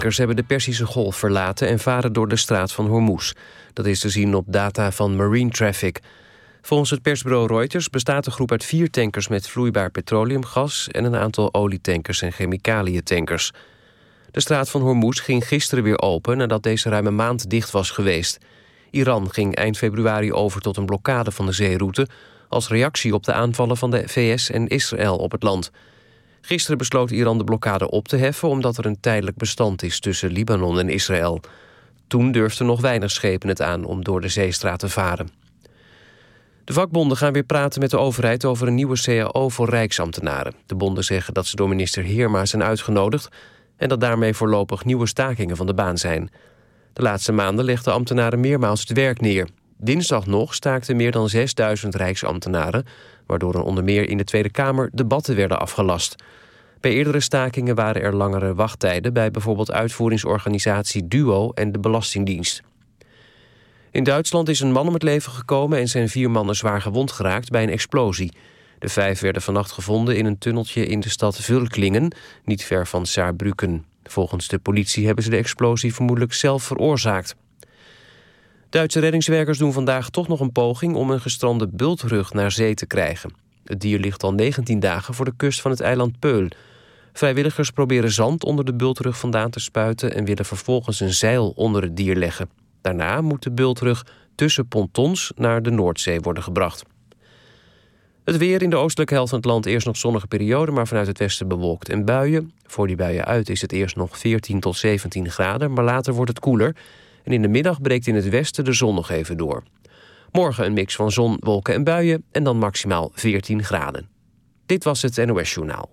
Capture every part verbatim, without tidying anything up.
Tankers hebben de Perzische Golf verlaten en varen door de straat van Hormuz. Dat is te zien op data van Marine Traffic. Volgens het persbureau Reuters bestaat de groep uit vier tankers met vloeibaar petroleumgas en een aantal olietankers en chemicaliëntankers. De straat van Hormuz ging gisteren weer open nadat deze ruim een maand dicht was geweest. Iran ging eind februari over tot een blokkade van de zeeroute als reactie op de aanvallen van de V S en Israël op het land. Gisteren besloot Iran de blokkade op te heffen omdat er een tijdelijk bestand is tussen Libanon en Israël. Toen durfden nog weinig schepen het aan om door de zeestraat te varen. De vakbonden gaan weer praten met de overheid over een nieuwe C A O voor rijksambtenaren. De bonden zeggen dat ze door minister Heerma zijn uitgenodigd en dat daarmee voorlopig nieuwe stakingen van de baan zijn. De laatste maanden legden ambtenaren meermaals het werk neer. Dinsdag nog staakten meer dan zesduizend rijksambtenaren, waardoor er onder meer in de Tweede Kamer debatten werden afgelast. Bij eerdere stakingen waren er langere wachttijden bij bijvoorbeeld uitvoeringsorganisatie DUO en de Belastingdienst. In Duitsland is een man om het leven gekomen en zijn vier mannen zwaar gewond geraakt bij een explosie. De vijf werden vannacht gevonden in een tunneltje in de stad Völklingen, niet ver van Saarbrücken. Volgens de politie hebben ze de explosie vermoedelijk zelf veroorzaakt. Duitse reddingswerkers doen vandaag toch nog een poging om een gestrande bultrug naar zee te krijgen. Het dier ligt al negentien dagen voor de kust van het eiland Peul. Vrijwilligers proberen zand onder de bultrug vandaan te spuiten en willen vervolgens een zeil onder het dier leggen. Daarna moet de bultrug tussen pontons naar de Noordzee worden gebracht. Het weer in de oostelijke helft van het land eerst nog zonnige periode, maar vanuit het westen bewolkt en buien. Voor die buien uit is het eerst nog veertien tot zeventien graden, maar later wordt het koeler. En in de middag breekt in het westen de zon nog even door. Morgen een mix van zon, wolken en buien en dan maximaal veertien graden. Dit was het N O S Journaal.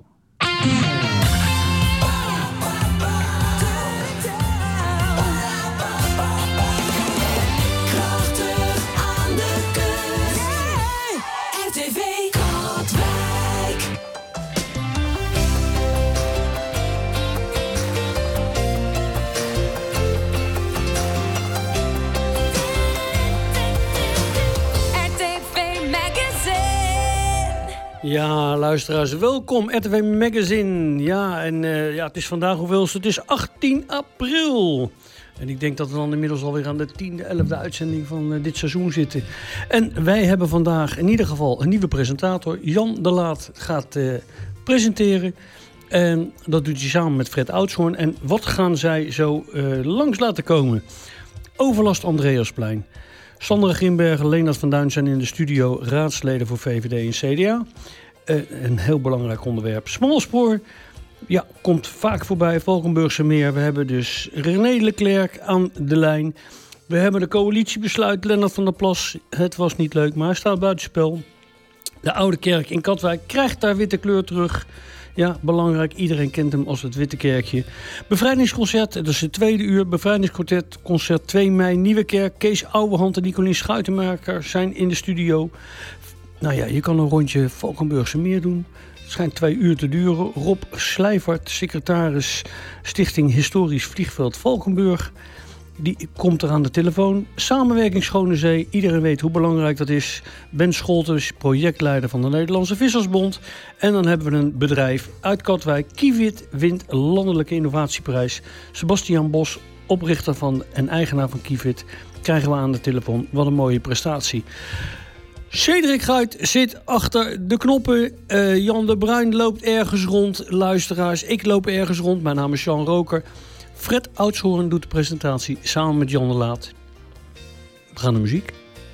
Ja, luisteraars, welkom, R T W Magazine. Ja, en uh, ja, het is vandaag hoeveelste? Het is achttien april. En ik denk dat we dan inmiddels alweer aan de tiende, elfde uitzending van uh, dit seizoen zitten. En wij hebben vandaag in ieder geval een nieuwe presentator. Jan de Laat gaat uh, presenteren. En dat doet hij samen met Fred Oudshoorn. En wat gaan zij zo uh, langs laten komen? Overlast Andreasplein. Sandra Grimbergen, Leonard van Duin zijn in de studio raadsleden voor V V D en C D A. Uh, een heel belangrijk onderwerp. Smalspoor, ja, komt vaak voorbij. Valkenburgse Meer. We hebben dus René Leclerc aan de lijn. We hebben de coalitiebesluit. Lennart van der Plas, het was niet leuk, maar hij staat buitenspel. De Oude Kerk in Katwijk krijgt daar witte kleur terug. Ja, belangrijk. Iedereen kent hem als het Witte Kerkje. Bevrijdingsconcert, dat is het tweede uur. Bevrijdingsconcert, concert twee mei, Nieuwe Kerk. Kees Ouwehand en Nicolien Schuitenmaker zijn in de studio. Nou ja, je kan een rondje Valkenburgse Meer doen. Het schijnt twee uur te duren. Rob Slijvert, secretaris Stichting Historisch Vliegveld Valkenburg. Die komt er aan de telefoon. Samenwerking Schone Zee. Iedereen weet hoe belangrijk dat is. Ben Scholtes, projectleider van de Nederlandse Vissersbond. En dan hebben we een bedrijf uit Katwijk. Kivit wint Landelijke Innovatieprijs. Sebastian Bos, oprichter van en eigenaar van Kivit, krijgen we aan de telefoon. Wat een mooie prestatie. Cedric Guit zit achter de knoppen. Uh, Jan de Bruin loopt ergens rond. Luisteraars, ik loop ergens rond. Mijn naam is Jean Roker. Fred Oudshoorn doet de presentatie samen met Jan de Laat. We gaan naar muziek.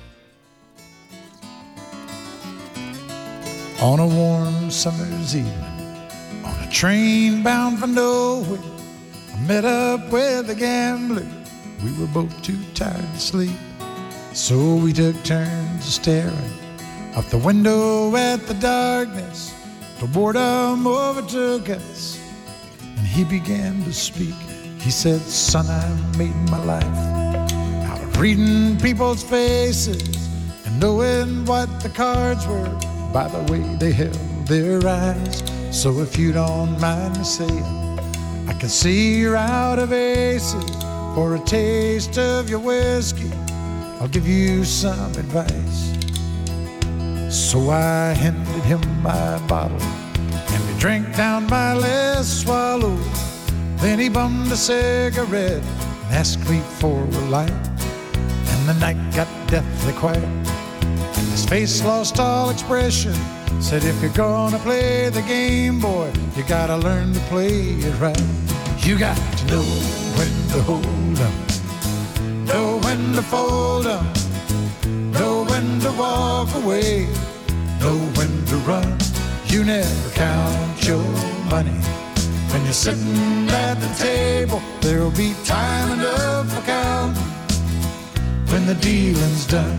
On a warm summer's evening, on a train bound for nowhere, I met up with a gambler. We were both too tired to sleep, so we took turns staring out the window at the darkness. The boredom overtook us, and he began to speak. He said, son, I made my life out of reading people's faces and knowing what the cards were by the way they held their eyes. So if you don't mind me saying, I can see you're out of aces. For a taste of your whiskey, I'll give you some advice. So I handed him my bottle, and we drank down my last swallow. Then he bummed a cigarette and asked me for a light. And the night got deathly quiet. And his face lost all expression. Said, if you're gonna play the game, boy, you gotta learn to play it right. You got to know when to hold 'em, know when to fold 'em, know when to walk away, know when to run. You never count your money. When you're sitting at the table, there'll be time enough for counting when the dealing's done.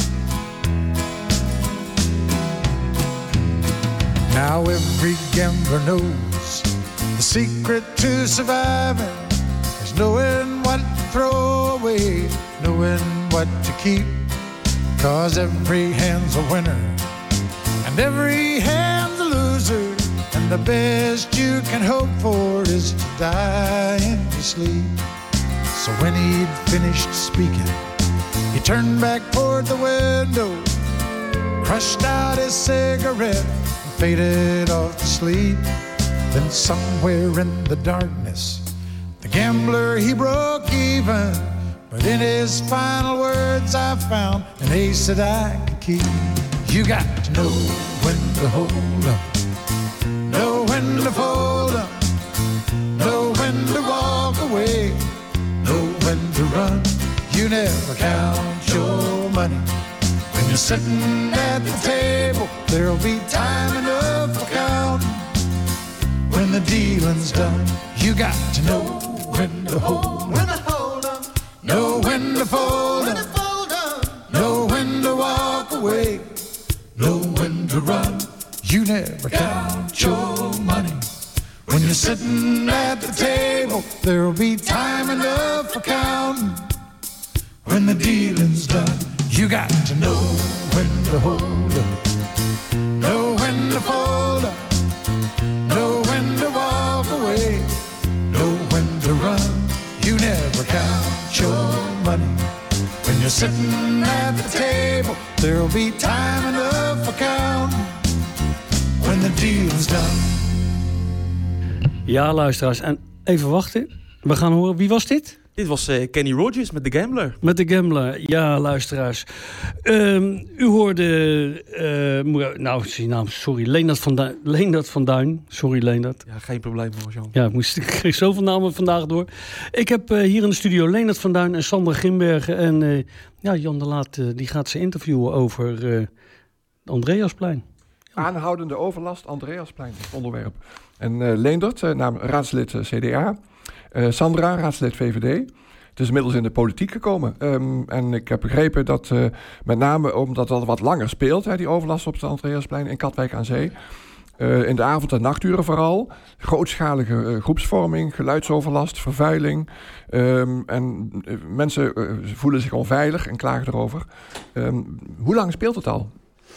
Now every gambler knows the secret to surviving is knowing what to throw away, knowing what to keep. 'Cause every hand's a winner and every hand's a loser, and the best you can hope for is to die in your sleep. So when he'd finished speaking, he turned back toward the window, crushed out his cigarette, and faded off to sleep. Then somewhere in the darkness, the gambler, he broke even. But in his final words I found an ace that I could keep. You got to know when to hold 'em, know when to fold 'em, know when to walk away, know when to run. You never count your money. When you're sitting at the table, there'll be time enough for counting when the dealing's done. You got to know when to hold 'em, when to hold 'em, know when to fold 'em, know when to walk away, know when to run. You never count your money. When you're sitting at the table, there'll be time enough for counting when the dealing's done. You got to know when to hold 'em, know when to fold 'em, know when to walk away, know when to run. You never count your money. When you're sitting at the table, there'll be time enough for counting when the deal's done. Ja, luisteraars. En even wachten. We gaan horen. Wie was dit? Dit was uh, Kenny Rogers met The Gambler. Met The Gambler, ja, luisteraars. Um, u hoorde... Uh, nou, zie naam, sorry. Leendert van Duin. Leendert van Duin. Sorry, Leendert. Ja, geen probleem, Jan. Ja, ik, moest, ik kreeg zoveel namen vandaag door. Ik heb uh, hier in de studio Leendert van Duin en Sandra Grimbergen. En uh, ja, Jan de Laat uh, die gaat ze interviewen over uh, Andreasplein. Ja. Aanhoudende overlast, Andreasplein, onderwerp. En uh, Leendert, uh, naam raadslid uh, C D A. Uh, Sandra, raadslid V V D. Het is inmiddels in de politiek gekomen. Um, en ik heb begrepen dat uh, met name omdat dat wat langer speelt, hè, die overlast op het Andreasplein in Katwijk aan Zee. Uh, in de avond- en nachturen vooral. Grootschalige uh, groepsvorming, geluidsoverlast, vervuiling. Um, en uh, mensen uh, voelen zich onveilig en klagen erover. Um, hoe lang speelt het al?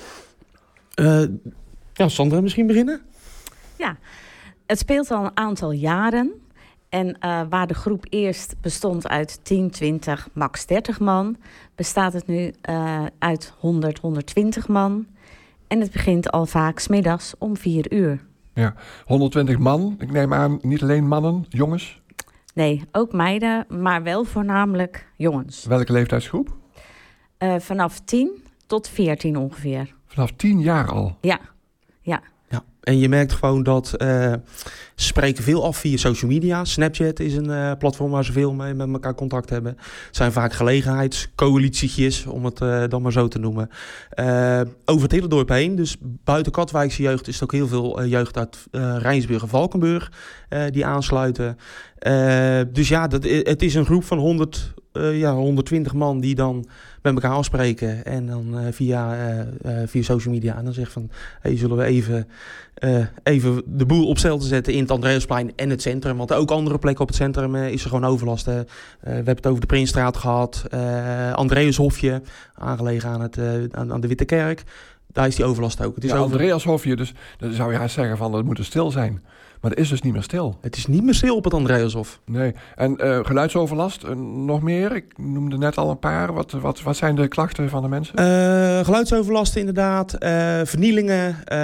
Uh, ja, Sandra, misschien beginnen? Ja, het speelt al een aantal jaren. En uh, waar de groep eerst bestond uit tien, twintig, max dertig man, bestaat het nu uh, uit honderd, honderdtwintig man. En het begint al vaak 's middags om vier uur. Ja, honderdtwintig man. Ik neem aan, niet alleen mannen, jongens? Nee, ook meiden, maar wel voornamelijk jongens. Welke leeftijdsgroep? Uh, vanaf tien tot veertien ongeveer. Vanaf tien jaar al? Ja, ja. Ja, en je merkt gewoon dat uh, ze spreken veel af via social media. Snapchat is een uh, platform waar ze veel mee met elkaar contact hebben. Het zijn vaak gelegenheidscoalitietjes, om het uh, dan maar zo te noemen. Uh, over het hele dorp heen. Dus buiten Katwijkse jeugd is er ook heel veel uh, jeugd uit uh, Rijnsburg en Valkenburg uh, die aansluiten. Uh, dus ja, dat, het is een groep van honderd, uh, ja, honderdtwintig man die dan met elkaar afspreken. En dan uh, via, uh, uh, via social media. En dan zegt van, hey, zullen we even, uh, even de boel op stel te zetten in het Andreasplein en het centrum. Want ook andere plekken op het centrum uh, is er gewoon overlast. Uh, we hebben het over de Prinsstraat gehad. Uh, Andreashofje, aangelegen aan, het, uh, aan, aan de Witte Kerk. Daar is die overlast ook. Het is ja, over... Andreashofje, dus dan zou je haast zeggen van, dat moet er stil zijn. Maar het is dus niet meer stil. Het is niet meer stil op het Andreashof. Nee. En uh, geluidsoverlast, uh, nog meer? Ik noemde net al een paar. Wat, wat, wat zijn de klachten van de mensen? Uh, geluidsoverlast inderdaad. Uh, vernielingen.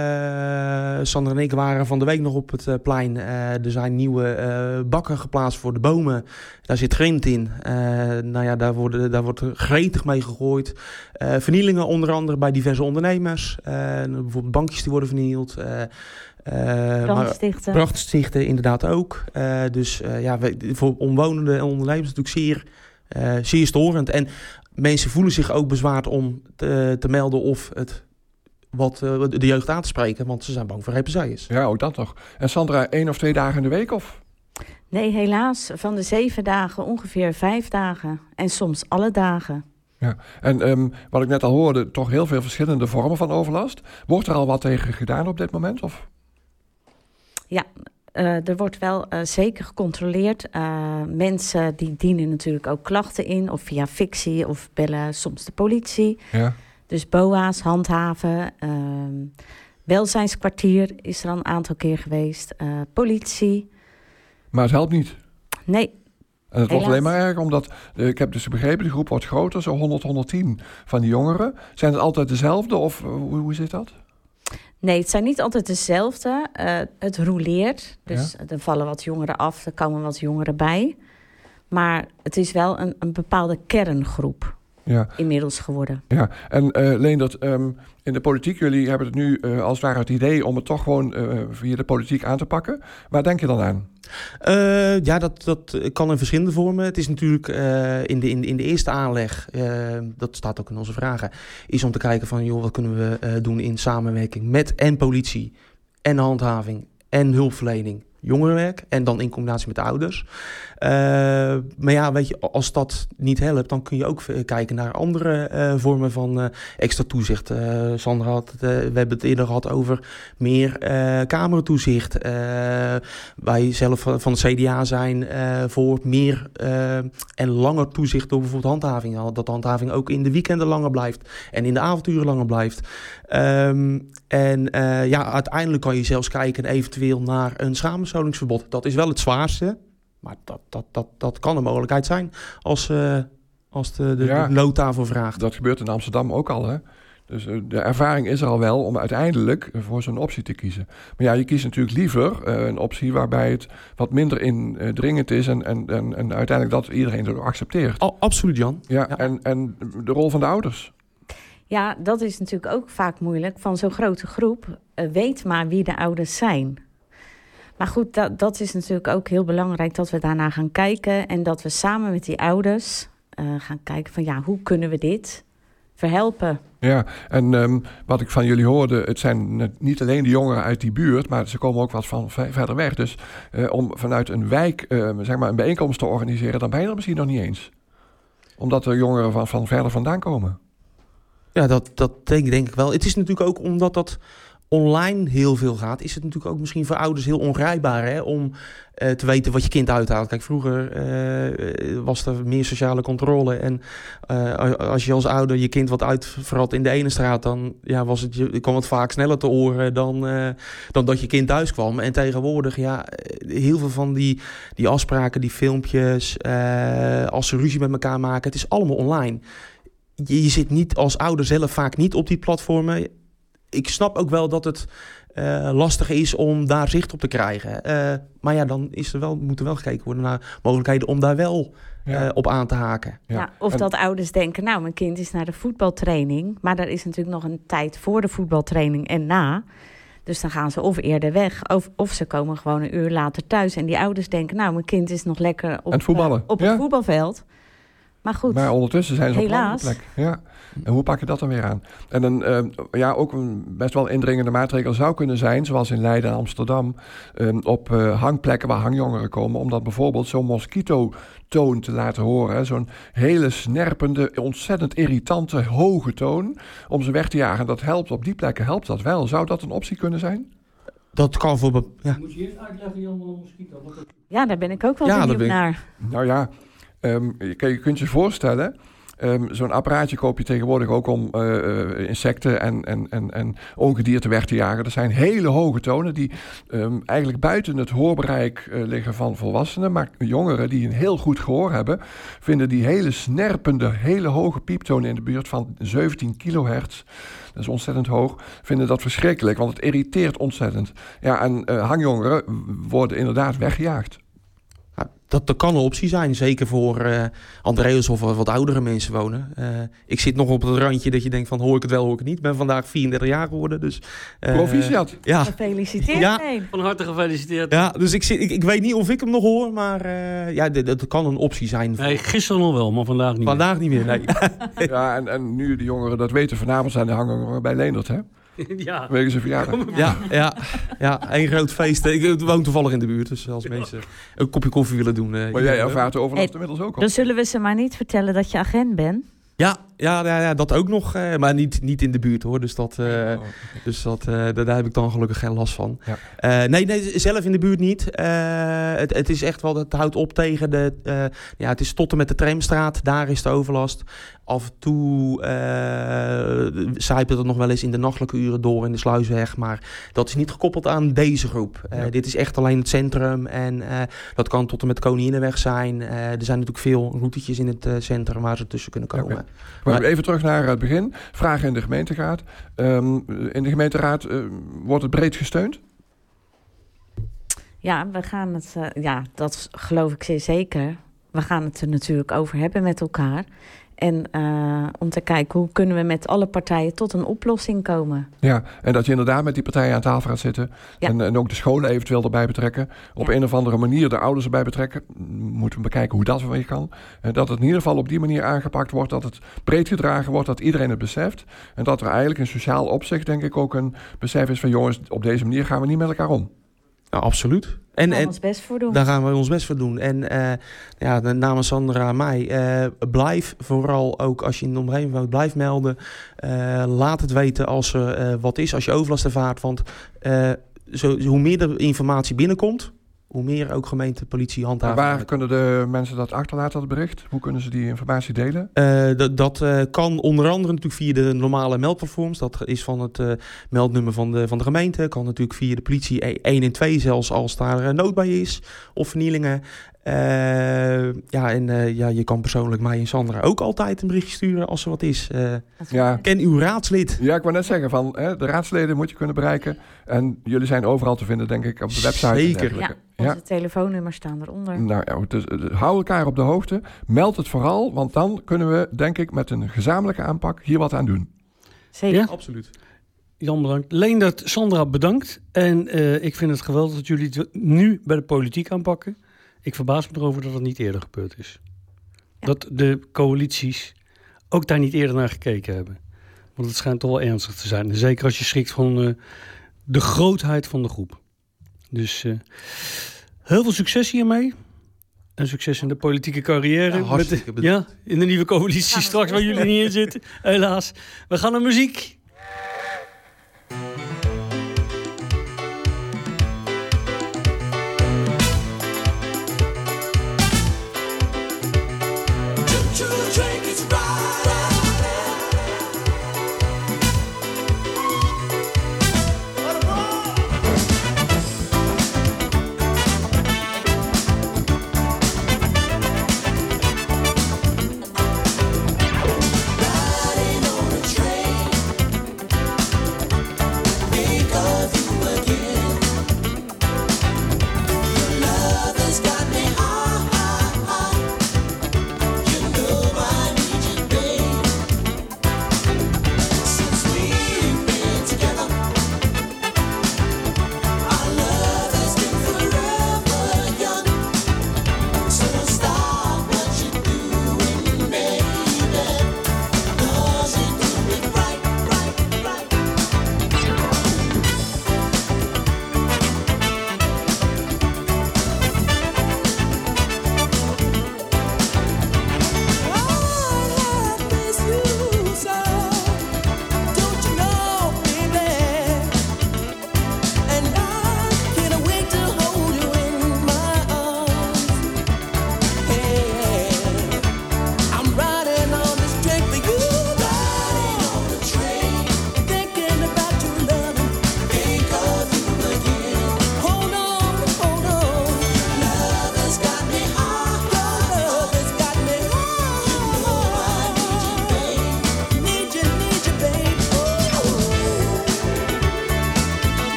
Uh, Sander en ik waren van de week nog op het uh, plein. Uh, er zijn nieuwe uh, bakken geplaatst voor de bomen. Daar zit grind in. Uh, nou ja, daar, worden, daar wordt gretig mee gegooid. Uh, vernielingen onder andere bij diverse ondernemers. Uh, bijvoorbeeld bankjes die worden vernield. Uh, Uh, Brandstichten. Brandstichten inderdaad ook. Uh, dus uh, ja, we, voor omwonenden en ondernemers natuurlijk zeer, uh, zeer storend. En mensen voelen zich ook bezwaard om te, te melden of het wat uh, de jeugd aan te spreken, want ze zijn bang voor represailles. Ja, ook dat nog. En Sandra, één of twee dagen in de week of? Nee, helaas. Van de zeven dagen ongeveer vijf dagen. En soms alle dagen. Ja, en um, wat ik net al hoorde, toch heel veel verschillende vormen van overlast. Wordt er al wat tegen gedaan op dit moment? Of? Ja, uh, er wordt wel uh, zeker gecontroleerd. Uh, mensen die dienen natuurlijk ook klachten in, of via fictie, of bellen soms de politie. Ja. Dus B O A's handhaven. Uh, welzijnskwartier is er al een aantal keer geweest. Uh, politie. Maar het helpt niet? Nee. En het wordt Helaas. alleen maar erger, omdat, uh, ik heb dus begrepen, de groep wordt groter, zo honderd, honderdtien van die jongeren. Zijn het altijd dezelfde, of uh, hoe, hoe zit dat? Nee, het zijn niet altijd dezelfde. Uh, het roleert. Dus Ja. er vallen wat jongeren af, er komen wat jongeren bij. Maar het is wel een, een bepaalde kerngroep Ja. inmiddels geworden. Ja, en uh, Leendert, um, in de politiek, jullie hebben het nu uh, als het ware het idee om het toch gewoon uh, via de politiek aan te pakken. Waar denk je dan aan? Uh, ja, dat, dat kan in verschillende vormen. Het is natuurlijk uh, in, de, in, de, in de eerste aanleg, uh, dat staat ook in onze vragen, is om te kijken van, joh, wat kunnen we uh, doen in samenwerking met en politie en handhaving en hulpverlening, jongerenwerk en dan in combinatie met de ouders. Uh, maar ja, weet je, als dat niet helpt, dan kun je ook kijken naar andere uh, vormen van uh, extra toezicht. Uh, Sandra had het, uh, we hebben het eerder gehad over meer uh, kamertoezicht. Uh, wij zelf van het C D A zijn uh, voor meer uh, en langer toezicht door bijvoorbeeld handhaving. Dat de handhaving ook in de weekenden langer blijft en in de avonturen langer blijft. Um, en uh, ja, uiteindelijk kan je zelfs kijken eventueel naar een samenscholingsverbod. Dat is wel het zwaarste. Maar dat, dat, dat, dat kan een mogelijkheid zijn als, uh, als de, de, Ja, de nood daarvoor vraagt. Dat gebeurt in Amsterdam ook al, hè? Dus uh, de ervaring is er al wel om uiteindelijk voor zo'n optie te kiezen. Maar ja, je kiest natuurlijk liever uh, een optie waarbij het wat minder indringend is en, en, en, en uiteindelijk dat iedereen het accepteert. Oh, absoluut, Jan. Ja, Ja. En, en de rol van de ouders. Ja, dat is natuurlijk ook vaak moeilijk. Van zo'n grote groep, uh, weet maar wie de ouders zijn. Maar goed, dat, dat is natuurlijk ook heel belangrijk dat we daarna gaan kijken. En dat we samen met die ouders uh, gaan kijken van ja, hoe kunnen we dit verhelpen? Ja, en um, wat ik van jullie hoorde, het zijn niet alleen de jongeren uit die buurt, maar ze komen ook wat van v- verder weg. Dus uh, om vanuit een wijk uh, zeg maar een bijeenkomst te organiseren, dan ben je er misschien nog niet eens. Omdat er jongeren van, van verder vandaan komen. Ja, dat, dat denk, denk ik wel. Het is natuurlijk ook omdat dat online heel veel gaat, is het natuurlijk ook misschien voor ouders heel ongrijpbaar, hè, om uh, te weten wat je kind uithaalt. Kijk, vroeger uh, was er meer sociale controle en uh, als je als ouder je kind wat uitverrat in de ene straat, dan ja, was het, je kwam het vaak sneller te oren dan, uh, dan dat je kind thuis kwam. En tegenwoordig, ja, heel veel van die, die afspraken, die filmpjes, uh, als ze ruzie met elkaar maken, het is allemaal online. Je, je zit niet als ouder zelf vaak niet op die platformen. Ik snap ook wel dat het uh, lastig is om daar zicht op te krijgen. Uh, maar ja, dan is er wel, moet er wel gekeken worden naar mogelijkheden om daar wel Ja. uh, op aan te haken. Ja. Ja, of En- dat ouders denken, nou, mijn kind is naar de voetbaltraining. Maar er is natuurlijk nog een tijd voor de voetbaltraining en na. Dus dan gaan ze of eerder weg, of, of ze komen gewoon een uur later thuis. En die ouders denken, nou, mijn kind is nog lekker op, het voetballen. uh, op Ja. het voetbalveld. Maar goed, Maar ondertussen zijn ze Helaas. op een andere plek. Ja. En hoe pak je dat dan weer aan? En een, uh, ja, ook een best wel indringende maatregel zou kunnen zijn, zoals in Leiden en Amsterdam, um, op uh, hangplekken waar hangjongeren komen, om dat bijvoorbeeld zo'n mosquito-toon te laten horen. Hè? Zo'n hele snerpende, ontzettend irritante, hoge toon, om ze weg te jagen. Dat helpt op die plekken, helpt dat wel. Zou dat een optie kunnen zijn? Dat kan voor... be- Ja. Moet je eerst uitleggen, Jan, wat een mosquito is? ja, daar ben ik ook wel Ja, daar benieuwd ben ik- naar. Nou ja, um, je, je kunt je voorstellen, Um, zo'n apparaatje koop je tegenwoordig ook om uh, uh, insecten en, en, en, en ongedierte weg te jagen. Er zijn hele hoge tonen die um, eigenlijk buiten het hoorbereik uh, liggen van volwassenen. Maar jongeren die een heel goed gehoor hebben, vinden die hele snerpende, hele hoge pieptonen in de buurt van zeventien kilohertz. Dat is ontzettend hoog. Vinden dat verschrikkelijk, want het irriteert ontzettend. Ja, en uh, hangjongeren worden inderdaad weggejaagd. Ja, dat, dat kan een optie zijn, zeker voor uh, Andreas of wat oudere mensen wonen. Uh, ik zit nog op het randje dat je denkt van hoor ik het wel, hoor ik het niet. Ik ben vandaag vierendertig jaar geworden, dus... Uh, Proficiat. Ja. Gefeliciteerd. Ja. Van harte gefeliciteerd. Ja, dus ik, zit, ik, ik weet niet of ik hem nog hoor, maar uh, ja, dat, dat kan een optie zijn. Voor... Nee, gisteren nog wel, maar vandaag niet vandaag meer. Vandaag niet meer, nee. Ja, en, en nu de jongeren dat weten, vanavond zijn de hangjongeren bij Leendert, hè? Ja. Wegen zijn verjaardag. Ja, ja, ja, één groot feest. Ik woon toevallig in de buurt, dus als mensen een kopje koffie willen doen... Uh, maar jij ervaart de overlast hey, inmiddels ook al. Dan zullen we ze maar niet vertellen dat je agent bent. Ja, ja, ja, ja, dat ook nog, uh, maar niet, niet in de buurt hoor. Dus, dat, uh, oh, okay. dus dat, uh, daar, daar heb ik dan gelukkig geen last van. Ja. Uh, nee, nee, zelf in de buurt niet. Uh, het, het is echt wel, het houdt op tegen de... Uh, ja, het is tot en met de Tramstraat, daar is de overlast. Af en toe uh, zijpelt het nog wel eens in de nachtelijke uren door in de Sluisweg. Maar dat is niet gekoppeld aan deze groep. Uh, ja. Dit is echt alleen het centrum. En uh, dat kan tot en met Koninginnenweg zijn. Uh, er zijn natuurlijk veel routetjes in het uh, centrum waar ze tussen kunnen komen. Okay. Maar, maar even terug naar het begin. Vragen in de gemeenteraad. Um, in de gemeenteraad uh, wordt het breed gesteund? Ja, we gaan het... Uh, ja, dat geloof ik zeer zeker. We gaan het er natuurlijk over hebben met elkaar. En uh, om te kijken hoe kunnen we met alle partijen tot een oplossing komen. Ja, en dat je inderdaad met die partijen aan tafel gaat zitten. Ja. En, en ook de scholen eventueel erbij betrekken. Op ja. een of andere manier de ouders erbij betrekken. Moeten we bekijken hoe dat weer kan. En dat het in ieder geval op die manier aangepakt wordt. Dat het breed gedragen wordt. Dat iedereen het beseft. En dat er eigenlijk in sociaal opzicht denk ik ook een besef is van jongens, op deze manier gaan we niet met elkaar om. Nou, absoluut. En, daar gaan we en, ons best voor doen. Daar gaan we ons best voor doen. En uh, ja, namens Sandra en mij, uh, blijf vooral ook als je in de omgeving woont, blijf melden. Uh, laat het weten als er uh, wat is, als je overlast ervaart. Want uh, zo, hoe meer de informatie binnenkomt, hoe meer ook gemeente, politie handhaven. Waar kunnen de mensen dat achterlaten, dat bericht? Hoe kunnen ze die informatie delen? Uh, dat dat uh, kan onder andere natuurlijk via de normale meldplatforms. Dat is van het uh, meldnummer van de, van de gemeente. Kan natuurlijk via de politie één en twee zelfs als daar uh, nood bij is. Of vernielingen. Uh, ja, en uh, ja, je kan persoonlijk mij en Sandra ook altijd een berichtje sturen als er wat is. Uh, ja. Ken uw raadslid. Ja, ik wou net zeggen, van hè, de raadsleden moet je kunnen bereiken. En jullie zijn overal te vinden, denk ik, op de website. Zeker. Ja, onze ja. telefoonnummers staan eronder. Nou ja, dus, dus, hou elkaar op de hoogte. Meld het vooral, want dan kunnen we, denk ik, met een gezamenlijke aanpak hier wat aan doen. Zeker. Ja? Absoluut. Jan, bedankt. Leendert, Sandra, bedankt. En uh, ik vind het geweldig dat jullie het nu bij de politiek aanpakken. Ik verbaas me erover dat het niet eerder gebeurd is. Ja. Dat de coalities ook daar niet eerder naar gekeken hebben. Want het schijnt toch wel ernstig te zijn. En zeker als je schrikt van uh, de grootheid van de groep. Dus uh, heel veel succes hiermee. En succes in de politieke carrière. Ja, met de, ja, in de nieuwe coalitie straks waar jullie niet in zitten. Helaas. We gaan naar muziek.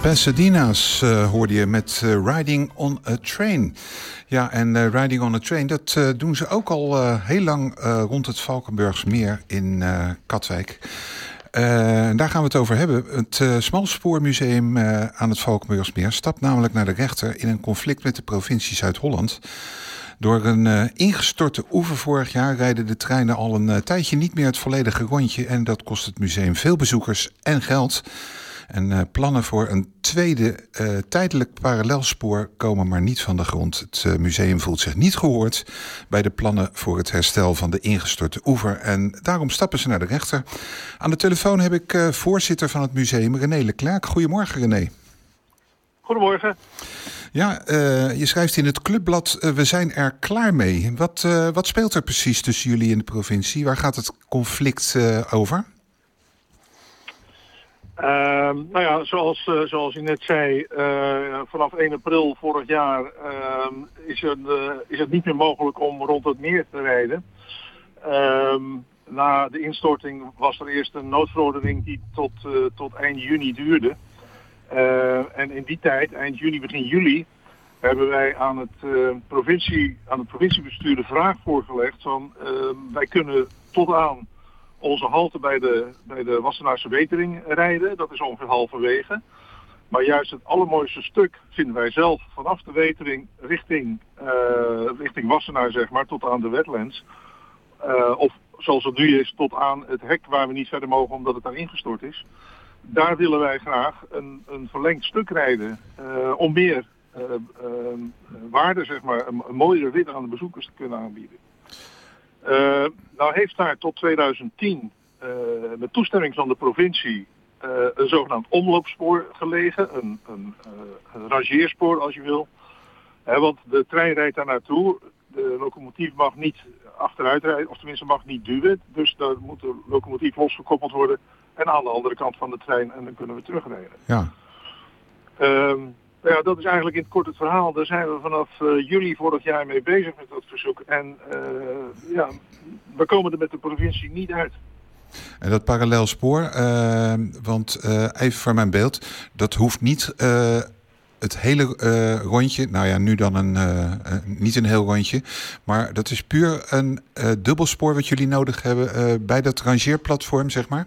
Pasadena's uh, hoorde je met uh, Riding on a Train. Ja, en uh, Riding on a Train, dat uh, doen ze ook al uh, heel lang uh, rond het Valkenburgsmeer in uh, Katwijk. Uh, daar gaan we het over hebben. Het uh, Smalspoormuseum uh, aan het Valkenburgsmeer stapt namelijk naar de rechter in een conflict met de provincie Zuid-Holland. Door een uh, ingestorte oever vorig jaar rijden de treinen al een uh, tijdje niet meer het volledige rondje. En dat kost het museum veel bezoekers en geld. En uh, plannen voor een tweede uh, tijdelijk parallelspoor komen maar niet van de grond. Het uh, museum voelt zich niet gehoord bij de plannen voor het herstel van de ingestorte oever. En daarom stappen ze naar de rechter. Aan de telefoon heb ik uh, voorzitter van het museum, René Leclerc. Goedemorgen, René. Goedemorgen. Ja, uh, je schrijft in het clubblad, uh, we zijn er klaar mee. Wat, uh, wat speelt er precies tussen jullie en de provincie? Waar gaat het conflict uh, over? Uh, nou ja, zoals, uh, zoals u net zei, uh, vanaf één april vorig jaar uh, is, het, uh, is het niet meer mogelijk om rond het meer te rijden. Uh, na de instorting was er eerst een noodverordening die tot, uh, tot eind juni duurde. Uh, en in die tijd, eind juni, begin juli, hebben wij aan het, uh, provincie, aan het provinciebestuur de vraag voorgelegd van uh, wij kunnen tot aan onze halte bij de, bij de Wassenaarse Wetering rijden. Dat is ongeveer halverwege. Maar juist het allermooiste stuk vinden wij zelf vanaf de Wetering richting, uh, richting Wassenaar, zeg maar, tot aan de wetlands. Uh, of zoals het nu is, tot aan het hek waar we niet verder mogen omdat het daar ingestort is. Daar willen wij graag een, een verlengd stuk rijden uh, om meer uh, uh, waarde, zeg maar, een, een mooiere rit aan de bezoekers te kunnen aanbieden. Uh, nou heeft daar tot tweeduizend tien uh, met toestemming van de provincie uh, een zogenaamd omloopspoor gelegen, een, een, uh, een rangeerspoor als je wil. Uh, want de trein rijdt daar naartoe, de locomotief mag niet achteruit rijden, of tenminste mag niet duwen, dus daar moet de locomotief losgekoppeld worden en aan de andere kant van de trein en dan kunnen we terugrijden. Ja. Uh, Nou ja, dat is eigenlijk in het kort het verhaal. Daar zijn we vanaf uh, juli vorig jaar mee bezig met dat verzoek. En uh, ja, we komen er met de provincie niet uit. En dat parallelspoor, uh, want uh, even voor mijn beeld, dat hoeft niet uh, het hele uh, rondje, nou ja, nu dan een, uh, uh, niet een heel rondje, maar dat is puur een uh, dubbelspoor wat jullie nodig hebben uh, bij dat rangeerplatform, zeg maar?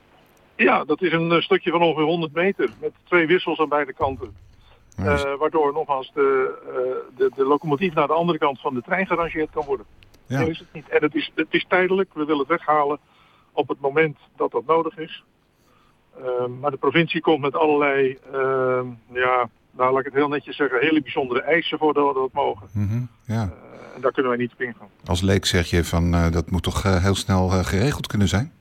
Ja, dat is een uh, stukje van ongeveer honderd meter met twee wissels aan beide kanten. Uh, waardoor nogmaals de, uh, de, de locomotief naar de andere kant van de trein gerangeerd kan worden. Ja. Zo is het niet. En het is, het is tijdelijk. We willen het weghalen op het moment dat dat nodig is. Uh, maar de provincie komt met allerlei, uh, ja, nou, laat ik het heel netjes zeggen, hele bijzondere eisen voordat we dat mogen. Mm-hmm, ja. Uh, en daar kunnen wij niet op ingaan. Als leek zeg je van uh, dat moet toch uh, heel snel uh, geregeld kunnen zijn?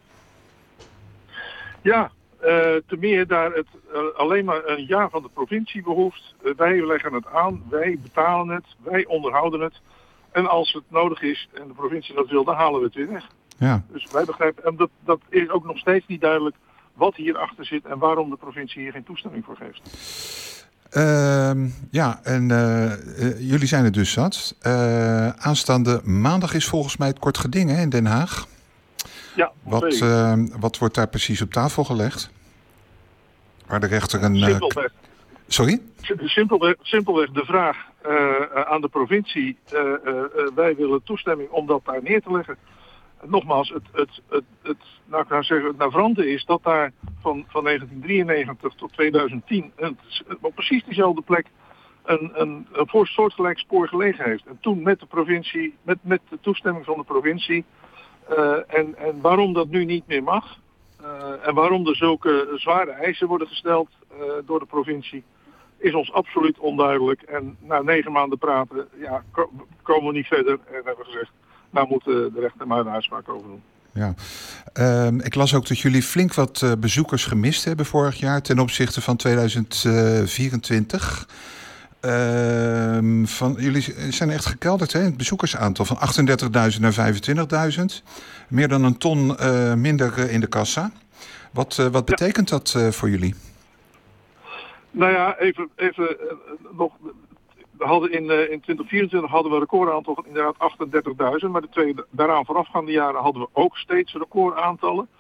Ja. Uh, te meer daar het uh, alleen maar een jaar van de provincie behoeft. Uh, wij leggen het aan, wij betalen het, wij onderhouden het. En als het nodig is en de provincie dat wil, dan halen we het weer weg. Ja. Dus wij begrijpen, en dat, dat is ook nog steeds niet duidelijk wat hierachter zit en waarom de provincie hier geen toestemming voor geeft. Uh, ja, en uh, uh, jullie zijn er dus zat. Uh, aanstaande maandag is volgens mij het kort geding hè, in Den Haag. Ja, wat, uh, wat wordt daar precies op tafel gelegd? Waar de rechter een... Uh, simpelweg. Sorry? Simpelweg, simpelweg de vraag uh, aan de provincie. Uh, uh, uh, wij willen toestemming om dat daar neer te leggen. Nogmaals, het, het, het, het, nou, ik nou zeggen, het navrante is dat daar van, van negentien drieënnegentig tot tweeduizend tien... Een, op precies diezelfde plek een, een, een voor soortgelijk spoor gelegen heeft. En toen met de provincie, met, met de toestemming van de provincie... Uh, en, en waarom dat nu niet meer mag uh, en waarom er zulke zware eisen worden gesteld uh, door de provincie is ons absoluut onduidelijk. En na negen maanden praten ja, ko- komen we niet verder en hebben we gezegd, nou moet de rechter maar een uitspraak over doen. Ja, uh, ik las ook dat jullie flink wat uh, bezoekers gemist hebben vorig jaar ten opzichte van tweeduizend vierentwintig. Uh, van, jullie zijn echt gekelderd, hè? Het bezoekersaantal van achtendertigduizend naar vijfentwintigduizend. Meer dan een ton uh, minder uh, in de kassa. Wat, uh, wat betekent ja. dat uh, voor jullie? Nou ja, even, even uh, nog. We hadden in, uh, in twintig vierentwintig hadden we een recordaantal van inderdaad achtendertigduizend. Maar de twee daaraan voorafgaande jaren hadden we ook steeds recordaantallen.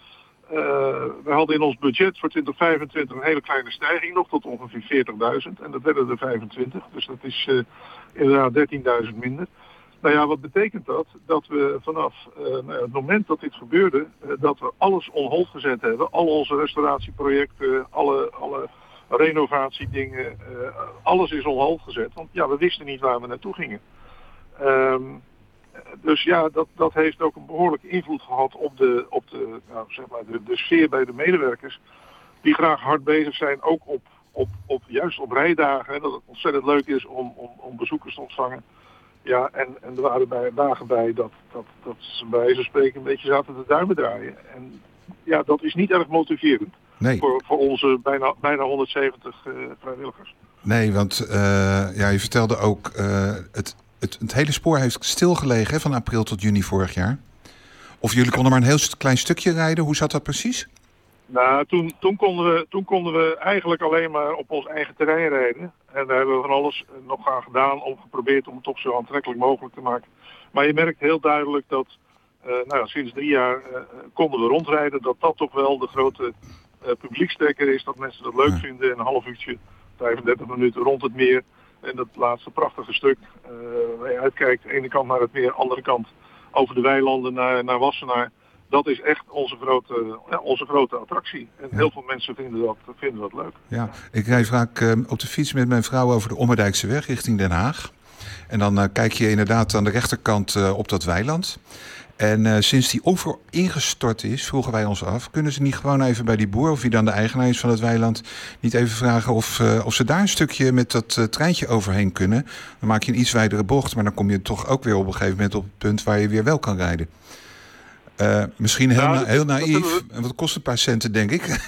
we hadden in ons budget voor twintig vijfentwintig een hele kleine stijging nog tot ongeveer veertigduizend. En dat werden er vijfentwintig. Dus dat is uh, inderdaad dertienduizend minder. Nou ja, wat betekent dat? Dat we vanaf uh, nou ja, het moment dat dit gebeurde, uh, dat we alles on hold gezet hebben. Al onze restauratieprojecten, alle, alle renovatiedingen, uh, alles is on hold gezet. Want ja, we wisten niet waar we naartoe gingen. Um, dus ja, dat, dat heeft ook een behoorlijke invloed gehad op de, op de, nou, zeg maar de, de sfeer bij de medewerkers. Die graag hard bezig zijn, ook op, op, op, juist op rijdagen. Hè, dat het ontzettend leuk is om, om, om bezoekers te ontvangen. Ja, en, en er waren bij, dagen bij dat, dat, dat ze bij wijze van spreken een beetje zaten te duimen draaien. En ja, dat is niet erg motiverend nee. voor, voor onze bijna, bijna honderdzeventig uh, vrijwilligers. Nee, want uh, ja, je vertelde ook, uh, het, het, het hele spoor heeft stilgelegen hè, van april tot juni vorig jaar. Of jullie konden maar een heel klein stukje rijden, hoe zat dat precies? Nou, toen, toen, konden we, toen konden we eigenlijk alleen maar op ons eigen terrein rijden. En daar hebben we van alles nog aan gedaan om geprobeerd om het toch zo aantrekkelijk mogelijk te maken. Maar je merkt heel duidelijk dat uh, nou ja, sinds drie jaar uh, konden we rondrijden. Dat dat toch wel de grote uh, publiekstekker is. Dat mensen dat leuk ja. vinden. Een half uurtje, vijfendertig minuten rond het meer. En dat laatste prachtige stuk uh, waar je uitkijkt. De ene kant naar het meer, de andere kant over de weilanden naar, naar Wassenaar. Dat is echt onze grote, ja, onze grote attractie. En heel veel mensen vinden dat, vinden dat leuk. Ja, ik rijd vaak uh, op de fiets met mijn vrouw over de Ommerdijkse weg richting Den Haag. En dan uh, kijk je inderdaad aan de rechterkant uh, op dat weiland. En uh, sinds die over ingestort is, vroegen wij ons af, kunnen ze niet gewoon even bij die boer, of wie dan de eigenaar is van het weiland, niet even vragen of, uh, of ze daar een stukje met dat uh, treintje overheen kunnen. Dan maak je een iets wijdere bocht, maar dan kom je toch ook weer op een gegeven moment op het punt waar je weer wel kan rijden. Uh, misschien heel, nou, na, heel naïef. We... En wat kost een paar centen, denk ik?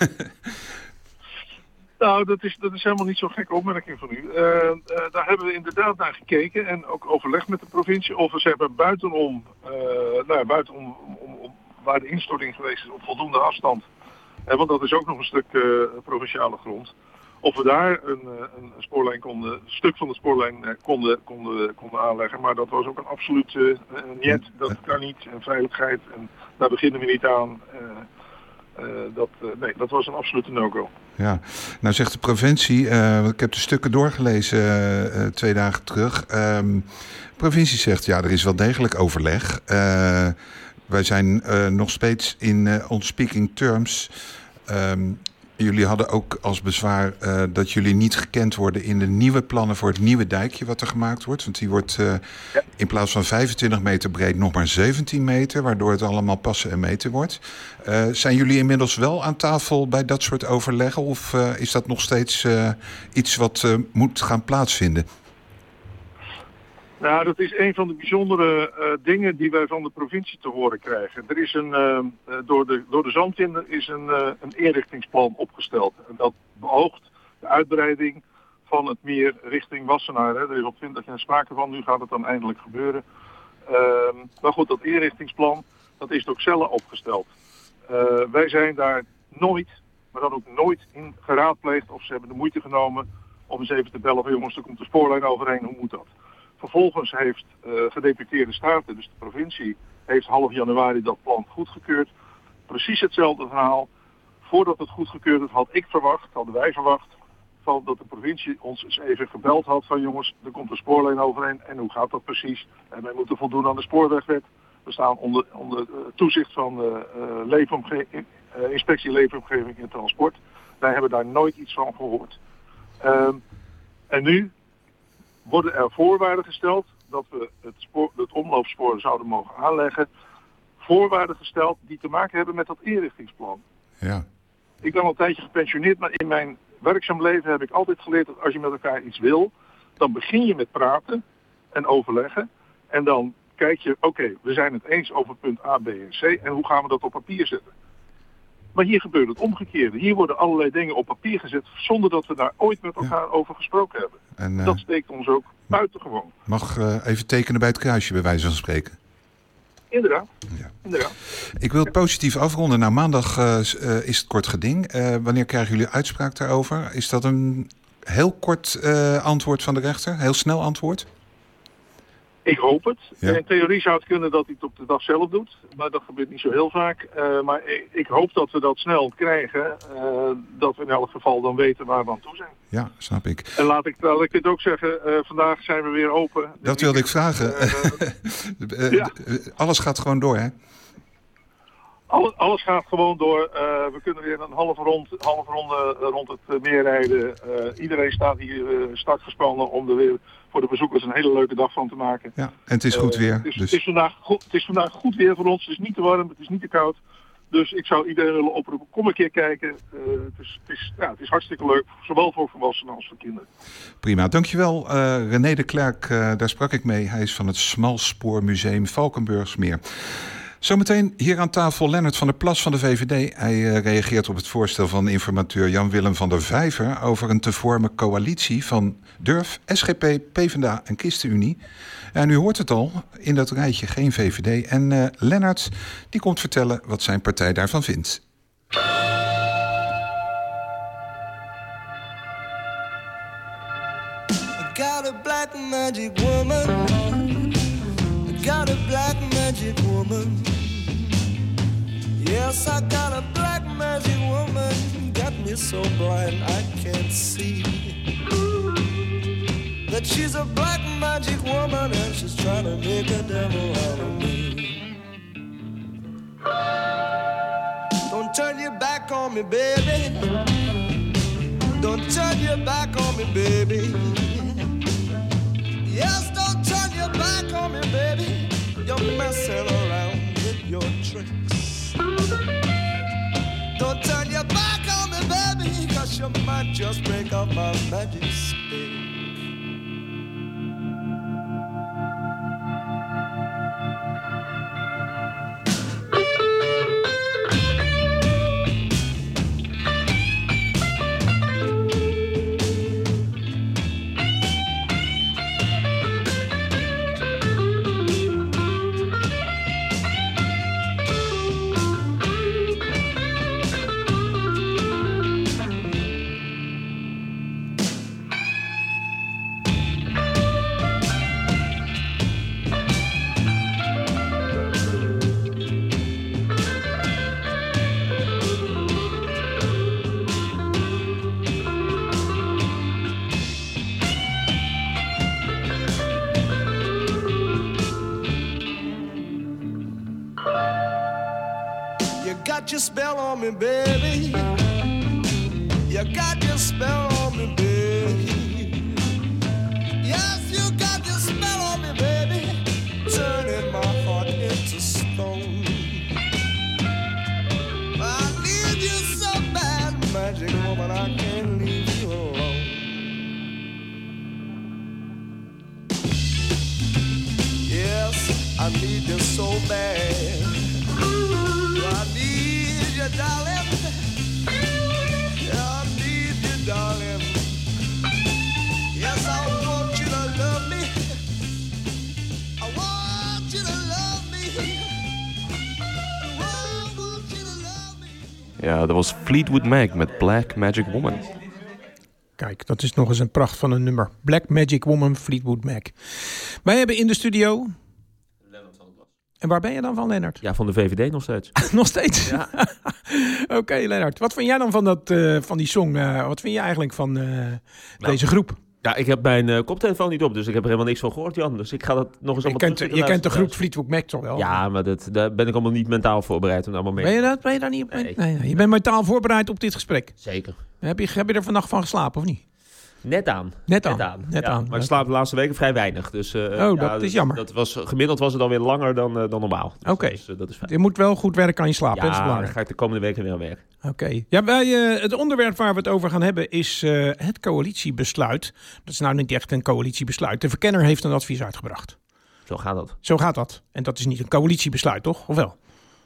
Nou, dat is, dat is helemaal niet zo'n gekke opmerking van u. Uh, uh, daar hebben we inderdaad naar gekeken en ook overlegd met de provincie of we zeggen buitenom, uh, nou ja, buitenom om, om, waar de instorting geweest is op voldoende afstand. Uh, want dat is ook nog een stuk uh, provinciale grond. Of we daar een, een spoorlijn konden, een stuk van de spoorlijn konden, konden, konden aanleggen. Maar dat was ook een absoluut uh, niet. Dat kan niet. En veiligheid. En daar beginnen we niet aan. Uh, uh, dat, uh, nee, dat was een absolute no-go. Ja, nou zegt de provincie, uh, ik heb de stukken doorgelezen uh, twee dagen terug. Um, de provincie zegt, ja, er is wel degelijk overleg. Uh, wij zijn uh, nog steeds in uh, on speaking terms. Um, Jullie hadden ook als bezwaar uh, dat jullie niet gekend worden in de nieuwe plannen voor het nieuwe dijkje wat er gemaakt wordt. Want die wordt uh, ja. in plaats van vijfentwintig meter breed nog maar zeventien meter, waardoor het allemaal passen en meten wordt. Uh, zijn jullie inmiddels wel aan tafel bij dat soort overleggen of uh, is dat nog steeds uh, iets wat uh, moet gaan plaatsvinden? Nou, dat is een van de bijzondere uh, dingen die wij van de provincie te horen krijgen. Er is een, uh, door de, door de Zandtinder is een, uh, een inrichtingsplan opgesteld. En dat beoogt de uitbreiding van het meer richting Wassenaar. Hè. Er is al twintig jaar sprake van, nu gaat het dan eindelijk gebeuren. Uh, maar goed, dat inrichtingsplan, dat is door Xelle opgesteld. Uh, wij zijn daar nooit, maar dan ook nooit in geraadpleegd of ze hebben de moeite genomen om eens even te bellen van jongens, er komt de spoorlijn overheen, hoe moet dat? Vervolgens heeft uh, gedeputeerde staten, dus de provincie, heeft half januari dat plan goedgekeurd. Precies hetzelfde verhaal. Voordat het goedgekeurd werd, had ik verwacht, hadden wij verwacht, van dat de provincie ons eens even gebeld had van jongens, er komt een spoorlijn overheen en hoe gaat dat precies? En wij moeten voldoen aan de spoorwegwet. We staan onder, onder uh, toezicht van de uh, leefomge- uh, inspectie leefomgeving en transport. Wij hebben daar nooit iets van gehoord. Um, en nu worden er voorwaarden gesteld dat we het, spoor, het omloopspoor zouden mogen aanleggen. Voorwaarden gesteld die te maken hebben met dat inrichtingsplan. Ja. Ik ben al een tijdje gepensioneerd, maar in mijn werkzaam leven heb ik altijd geleerd dat als je met elkaar iets wil, dan begin je met praten en overleggen. En dan kijk je, oké, okay, we zijn het eens over punt A, B en C en hoe gaan we dat op papier zetten? Maar hier gebeurt het omgekeerde. Hier worden allerlei dingen op papier gezet zonder dat we daar ooit met elkaar ja. over gesproken hebben. En, uh, dat steekt ons ook buitengewoon. Mag uh, even tekenen bij het kruisje, bij wijze van spreken. Inderdaad. Ja. Inderdaad. Ik wil het positief afronden. Nou, maandag uh, uh, is het kort geding. Uh, wanneer krijgen jullie uitspraak daarover? Is dat een heel kort uh, antwoord van de rechter? Heel snel antwoord? Ik hoop het. Ja. In theorie zou het kunnen dat hij het op de dag zelf doet. Maar dat gebeurt niet zo heel vaak. Uh, maar ik, ik hoop dat we dat snel krijgen. Uh, dat we in elk geval dan weten waar we aan toe zijn. Ja, snap ik. En laat ik, laat ik dit ook zeggen. Uh, vandaag zijn we weer open. Dat wilde ik vragen. Uh, uh, ja. Alles gaat gewoon door, hè? Alles, alles gaat gewoon door. Uh, we kunnen weer een halve, rond, halve ronde rond het meer rijden. Uh, iedereen staat hier uh, start gespannen om er weer voor de bezoekers een hele leuke dag van te maken. Ja, en het is goed weer. Uh, het, is, dus... het, is vandaag goed, het is vandaag goed weer voor ons. Het is niet te warm, het is niet te koud. Dus ik zou iedereen willen oproepen, kom een keer kijken. Uh, het, is, het, is, ja, het is hartstikke leuk, zowel voor volwassenen als voor kinderen. Prima, dankjewel. Uh, René de Klerk, uh, daar sprak ik mee. Hij is van het Smalspoormuseum Valkenburgsmeer. Zometeen hier aan tafel Lennart van der Plas van de V V D. Hij uh, reageert op het voorstel van informateur Jan-Willem van der Vijver over een te vormen coalitie van Durf, S G P, PvdA en ChristenUnie. En u hoort het al, in dat rijtje geen V V D. En uh, Lennart die komt vertellen wat zijn partij daarvan vindt. I got a black magic woman. I got a black magic woman. Yes, I got a black magic woman. Got me so blind I can't see that she's a black magic woman and she's trying to make a devil out of me. Don't turn your back on me, baby. Don't turn your back on me, baby. Yes, don't turn your back on me, baby. You're messing around with your tricks. Don't turn your back on me, baby, cause you might just break up my magic stick. Got your spell on me, baby. You got your spell on me, baby. Yes, you got your spell on me, baby. Turning my heart into stone. I need you so bad, magic woman, I can't leave you alone. Yes, I need you so bad. I need you, darling. I need you, darling. Yes, I want you to love me. I want you to love me. I want you to love me. Ja, dat was Fleetwood Mac met Black Magic Woman. Kijk, dat is nog eens een pracht van een nummer. Black Magic Woman, Fleetwood Mac. Wij hebben in de studio... En waar ben je dan van, Lennart? Ja, van de V V D nog steeds. Nog steeds? Ja. Oké, okay, Lennart. Wat vind jij dan van, dat, uh, van die song? Uh, wat vind je eigenlijk van uh, nou, deze groep? Ja, ik heb mijn uh, koptelefoon niet op, dus ik heb er helemaal niks van gehoord, Jan. Dus ik ga dat nog eens allemaal terug. Je kent de groep Fleetwood Mac toch wel? Ja, maar dat, daar ben ik allemaal niet mentaal voorbereid om allemaal mee. Ben je, dat, ben je daar niet op? Nee. Nee, nee. Je bent mentaal voorbereid op dit gesprek? Zeker. Heb je, heb je er vannacht van geslapen of niet? Net aan. Net aan. Net aan. Net ja, aan. Maar ik slaap de laatste weken vrij weinig. Dus, uh, oh, ja, dat is jammer. Dat was, gemiddeld was het alweer langer dan, uh, dan normaal. Dus Oké. Okay. Dat, uh, dat is fijn. Je moet wel goed werken aan je slaap. Ja, dat is belangrijk. Dan ga ik de komende weken weer aan werken. Oké. Okay. Ja, wij, uh, het onderwerp waar we het over gaan hebben is uh, het coalitiebesluit. Dat is nou niet echt een coalitiebesluit. De verkenner heeft een advies uitgebracht. Zo gaat dat. Zo gaat dat. En dat is niet een coalitiebesluit, toch? Of wel?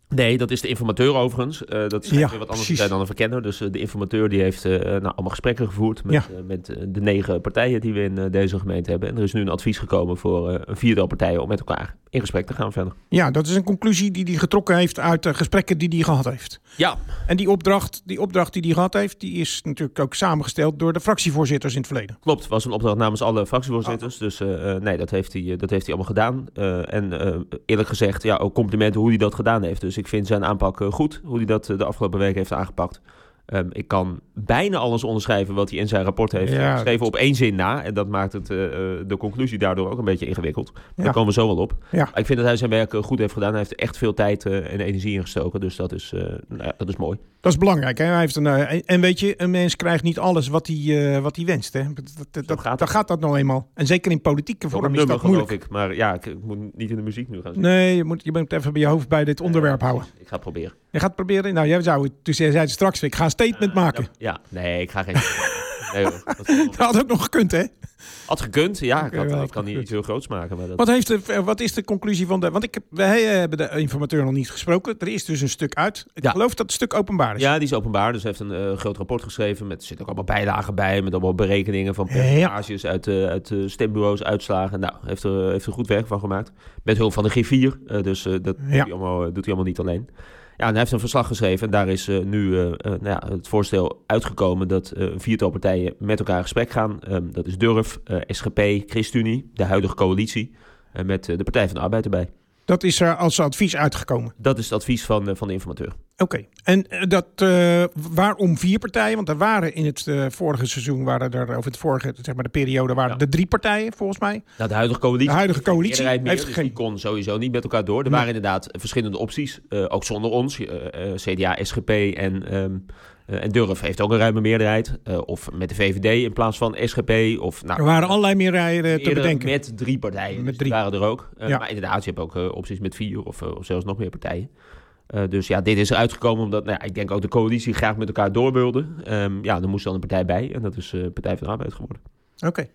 Nee, dat is de informateur overigens. Uh, dat is ja, weer wat anders te zijn dan een verkenner. Dus uh, de informateur die heeft uh, nou, allemaal gesprekken gevoerd met, ja. uh, met uh, de negen partijen die we in uh, deze gemeente hebben. En er is nu een advies gekomen voor uh, een viertal partijen om met elkaar in gesprek te gaan verder. Ja, dat is een conclusie die hij getrokken heeft uit de gesprekken die hij gehad heeft. Ja. En die opdracht die opdracht die hij gehad heeft, die is natuurlijk ook samengesteld door de fractievoorzitters in het verleden. Klopt, het was een opdracht namens alle fractievoorzitters. Oh. Dus uh, nee, dat heeft hij, dat heeft hij allemaal gedaan. Uh, en uh, eerlijk gezegd, ja, ook complimenten hoe hij dat gedaan heeft. Dus ik vind zijn aanpak uh, goed, hoe hij dat uh, de afgelopen week heeft aangepakt. Um, ik kan bijna alles onderschrijven wat hij in zijn rapport heeft ja, geschreven op één zin na. En dat maakt het, uh, de conclusie daardoor ook een beetje ingewikkeld. Ja. Daar komen we zo wel op. Ja. Maar ik vind dat hij zijn werk goed heeft gedaan. Hij heeft er echt veel tijd uh, en energie in gestoken. Dus dat is, uh, nou ja, dat is mooi. Dat is belangrijk. Hè? Hij heeft een, uh, en weet je, een mens krijgt niet alles wat hij, uh, wat hij wenst. Hè? Dat, dat, dat, gaat dan gaat dat nou eenmaal. En zeker in politieke vorm is dat moeilijk. Ik. Maar ja, ik, ik moet niet in de muziek nu gaan zitten. Nee, je moet, je moet even bij je hoofd bij dit onderwerp uh, houden. Ik ga het proberen. Je gaat het proberen? Nou, jij zou het, dus jij zei het straks, ik ga een statement uh, maken. Ja, ja, nee, ik ga geen nee, hoor, dat, dat had ook nog gekund, hè? Had gekund, ja. Okay, ik, had, ik kan niet iets heel groots maken. Maar dat... wat, heeft de, wat is de conclusie van de... Want ik heb, wij hebben de informateur nog niet gesproken. Er is dus een stuk uit. Ik ja. geloof dat het stuk openbaar is. Ja, die is openbaar. Dus hij heeft een uh, groot rapport geschreven. Met, er zitten ook allemaal bijlagen bij. Met allemaal berekeningen van percentages ja. uit, uh, uit uh, stembureaus, uitslagen. Nou, heeft er, heeft er goed werk van gemaakt. Met hulp van de G vier. Uh, dus uh, dat ja. doet, hij allemaal, doet hij allemaal niet alleen. Ja, en hij heeft een verslag geschreven en daar is uh, nu uh, uh, nou ja, het voorstel uitgekomen dat uh, een viertal partijen met elkaar in gesprek gaan. Um, dat is Durf, uh, S G P, ChristenUnie, de huidige coalitie, uh, met uh, de Partij van de Arbeid erbij. Dat is er als advies uitgekomen? Dat is het advies van, uh, van de informateur. Oké, okay. en uh, dat, uh, waarom vier partijen? Want er waren in het uh, vorige seizoen, waren er, of het vorige, zeg maar de periode, waren ja. er drie partijen volgens mij. Nou, de huidige coalitie. De huidige coalitie meer, heeft dus geen... die kon sowieso niet met elkaar door. Er nee. waren inderdaad verschillende opties, uh, ook zonder ons. Uh, uh, C D A, S G P en... Um, Uh, en Durf heeft ook een ruime meerderheid. Uh, of met de V V D in plaats van S G P. Of, nou, er waren allerlei meerderheden te bedenken. Met drie partijen. Met drie. Dus waren er ook. Uh, ja. Maar inderdaad, je hebt ook uh, opties met vier of, uh, of zelfs nog meer partijen. Uh, dus ja, dit is eruit gekomen omdat nou ja, ik denk ook de coalitie graag met elkaar door wilde. Um, ja, er moest dan een partij bij. En dat is uh, Partij van de Arbeid geworden. Oké. Okay.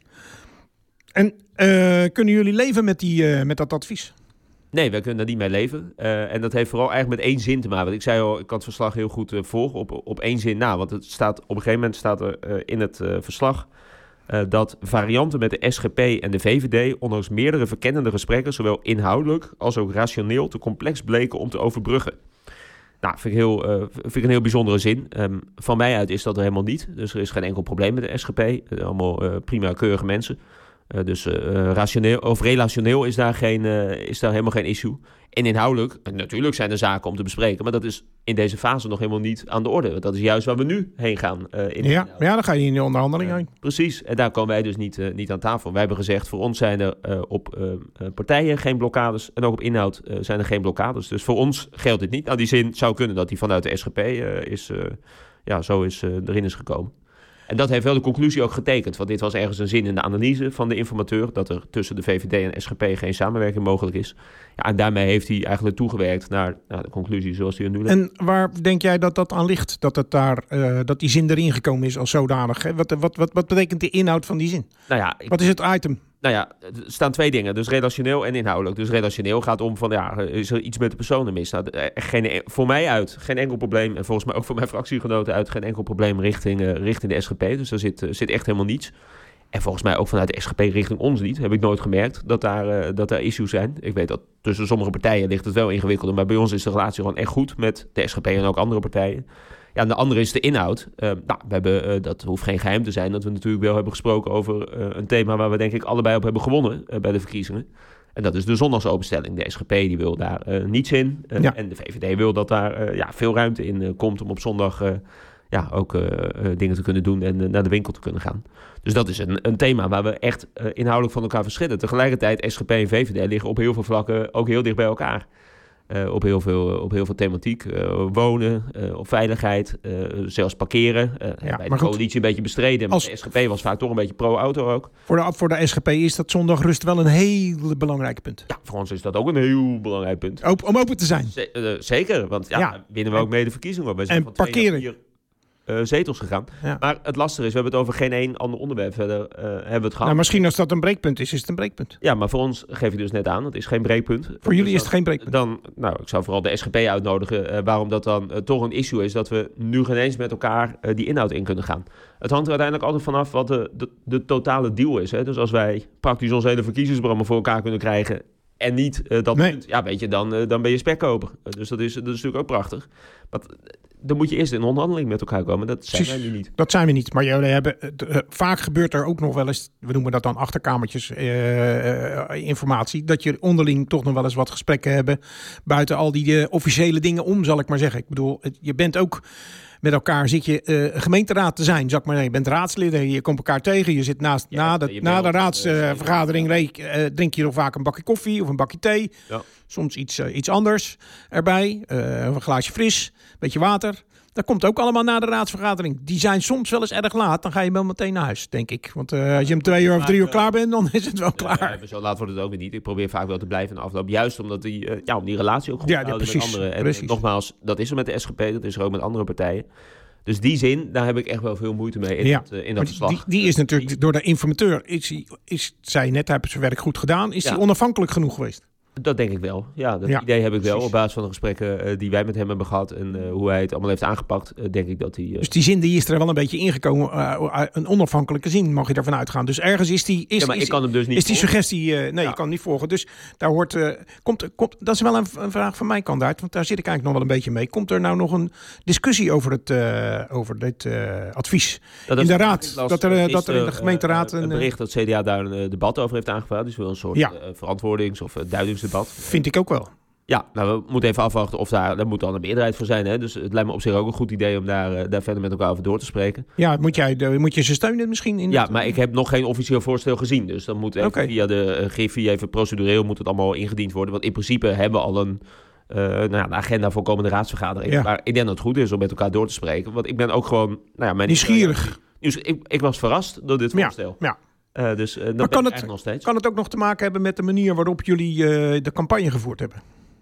En uh, kunnen jullie leven met, die, uh, met dat advies? Nee, wij kunnen daar niet mee leven. Uh, en dat heeft vooral eigenlijk met één zin te maken. Want ik zei al, ik kan het verslag heel goed uh, volgen op, op één zin na. Want het staat, op een gegeven moment staat er uh, in het uh, verslag... Uh, dat varianten met de S G P en de V V D... ondanks meerdere verkennende gesprekken... zowel inhoudelijk als ook rationeel te complex bleken om te overbruggen. Nou, vind ik, heel, uh, vind ik een heel bijzondere zin. Um, van mij uit is dat er helemaal niet. Dus er is geen enkel probleem met de S G P. Uh, allemaal uh, prima keurige mensen. Uh, dus uh, rationeel of relationeel is daar, geen, uh, is daar helemaal geen issue. En inhoudelijk, natuurlijk zijn er zaken om te bespreken... maar dat is in deze fase nog helemaal niet aan de orde. Want dat is juist waar we nu heen gaan. Uh, in ja, ja, dan ga je in de onderhandeling heen. Uh, precies, en daar komen wij dus niet, uh, niet aan tafel. Wij hebben gezegd, voor ons zijn er uh, op uh, partijen geen blokkades... en ook op inhoud uh, zijn er geen blokkades. Dus voor ons geldt dit niet. Nou, die zin zou kunnen dat die vanuit de S G P uh, is, uh, ja, zo is, uh, erin is gekomen. En dat heeft wel de conclusie ook getekend. Want dit was ergens een zin in de analyse van de informateur... dat er tussen de V V D en S G P geen samenwerking mogelijk is. Ja, en daarmee heeft hij eigenlijk toegewerkt naar, naar de conclusie zoals die er nu ligt. En waar denk jij dat dat aan ligt? Dat, het daar, uh, dat die zin erin gekomen is als zodanig? Hè? Wat, wat, wat, wat betekent de inhoud van die zin? Nou ja, ik... Wat is het item? Nou ja, er staan twee dingen. Dus relationeel en inhoudelijk. Dus relationeel gaat om van, ja, is er iets met de personen mis? Nou, geen, voor mij uit, geen enkel probleem. En volgens mij ook voor mijn fractiegenoten uit, geen enkel probleem richting, uh, richting de S G P. Dus daar zit, uh, zit echt helemaal niets. En volgens mij ook vanuit de S G P richting ons niet. Heb ik nooit gemerkt dat daar, uh, dat daar issues zijn. Ik weet dat tussen sommige partijen ligt het wel ingewikkelder. Maar bij ons is de relatie gewoon echt goed met de S G P en ook andere partijen. Ja, en de andere is de inhoud. Uh, nou, we hebben, uh, dat hoeft geen geheim te zijn, dat we natuurlijk wel hebben gesproken over uh, een thema waar we denk ik allebei op hebben gewonnen uh, bij de verkiezingen. En dat is de zondagsopenstelling. De S G P die wil daar uh, niets in. Uh, ja. En de V V D wil dat daar uh, ja, veel ruimte in uh, komt om op zondag uh, ja, ook uh, uh, dingen te kunnen doen en uh, naar de winkel te kunnen gaan. Dus dat is een, een thema waar we echt uh, inhoudelijk van elkaar verschillen. Tegelijkertijd, S G P en V V D liggen op heel veel vlakken ook heel dicht bij elkaar. Uh, op, heel veel, op heel veel thematiek. Uh, wonen, uh, op veiligheid, uh, zelfs parkeren. Uh, ja, bij de coalitie een beetje bestreden. Maar als... de S G P was vaak toch een beetje pro-auto ook. Voor de, voor de S G P is dat zondagrust wel een heel belangrijk punt. Ja, voor ons is dat ook een heel belangrijk punt. Open, om open te zijn. Z- uh, zeker, want ja, ja. winnen we ook mee de verkiezingen. Wij zijn en van parkeren. Vier... uh, zetels gegaan. Ja. Maar het lastige is, we hebben het over geen één ander onderwerp verder uh, hebben we het gehad. Nou, misschien als dat een breekpunt is, is het een breekpunt. Ja, maar voor ons geef je dus net aan, het is geen breekpunt. Voor jullie dus is het geen breekpunt. Dan, nou, ik zou vooral de S G P uitnodigen uh, waarom dat dan uh, toch een issue is dat we nu geen eens met elkaar uh, die inhoud in kunnen gaan. Het hangt er uiteindelijk altijd vanaf wat de, de, de totale deal is. Hè? Dus als wij praktisch ons hele verkiezingsprogramma voor elkaar kunnen krijgen en niet uh, dat nee. punt, ja, weet je, dan, uh, dan ben je spekkoper. Uh, dus dat is, dat is natuurlijk ook prachtig. Maar dan moet je eerst in onderhandeling met elkaar komen. Dat zijn Precies, wij nu niet. Dat zijn we niet. Maar jullie hebben, uh, vaak gebeurt er ook nog wel eens, we noemen dat dan achterkamertjes uh, uh, informatie, dat je onderling toch nog wel eens wat gesprekken hebben buiten al die uh, officiële dingen om, zal ik maar zeggen. Ik bedoel, je bent ook met elkaar, zit je uh, gemeenteraad te zijn, zeg maar. Je bent raadslid, je komt elkaar tegen, je zit naast, ja, na de, na de raadsvergadering, uh, uh, drink je nog vaak een bakje koffie of een bakje thee. Ja. Soms iets, uh, iets anders erbij, uh, een glaasje fris, een beetje water. Dat komt ook allemaal na de raadsvergadering. Die zijn soms wel eens erg laat. Dan ga je wel meteen naar huis, denk ik. Want uh, als je om twee uur of drie uur klaar bent, dan is het wel klaar. Ja, zo laat wordt het ook weer niet. Ik probeer vaak wel te blijven in de afloop. Juist omdat die, uh, ja, om die relatie ook goed ja, te houden ja, precies, met anderen. En precies. nogmaals, dat is er met de S G P. Dat is er ook met andere partijen. Dus die zin, daar heb ik echt wel veel moeite mee in, ja, dat, uh, in dat verslag. Die, die is natuurlijk door de informateur, is, is, is zei net, hij heeft zijn werk goed gedaan. Is ja. hij onafhankelijk genoeg geweest? Dat denk ik wel. Ja, dat ja, idee heb ik wel. precies. Op basis van de gesprekken uh, die wij met hem hebben gehad en uh, hoe hij het allemaal heeft aangepakt, uh, denk ik dat hij... Uh... Dus die zin die is er wel een beetje ingekomen. Uh, een onafhankelijke zin mag je ervan uitgaan. Dus ergens is die... Is, ja, maar is, ik kan hem dus niet Is die volgen. suggestie... Uh, nee, ja. je kan hem niet volgen. Dus daar hoort... Uh, komt, komt, dat is wel een, een vraag van mijn kant uit. Want daar zit ik eigenlijk nog wel een beetje mee. Komt er nou nog een discussie over, het, uh, over dit uh, advies dat in de raad? Las, dat, er, uh, dat er in de uh, gemeenteraad... Uh, een bericht dat C D A daar een uh, debat over heeft aangevraagd. Dus wel een soort ja. uh, verantwoordings- of uh, duidingsdebat. Vind ik ook wel. Ja, nou, we moeten even afwachten of daar, daar moet dan een meerderheid voor zijn. Hè? Dus het lijkt me op zich ook een goed idee om daar, uh, daar verder met elkaar over door te spreken. Ja, moet, jij de, moet je ze steunen misschien? In ja, het... maar ik heb nog geen officieel voorstel gezien. Dus dan moet even okay. via de uh, Griffie, even procedureel moet het allemaal ingediend worden. Want in principe hebben we al een, uh, nou ja, een agenda voor komende raadsvergadering. Ja. Maar ik denk dat het goed is om met elkaar door te spreken. Want ik ben ook gewoon... Nou ja, mijn nieuwsgierig. Dus ik, ik was verrast door dit voorstel. Ja, ja. Uh, dus uh, dat maar ben kan ik het, nog steeds. Kan het ook nog te maken hebben met de manier waarop jullie uh, de campagne gevoerd hebben?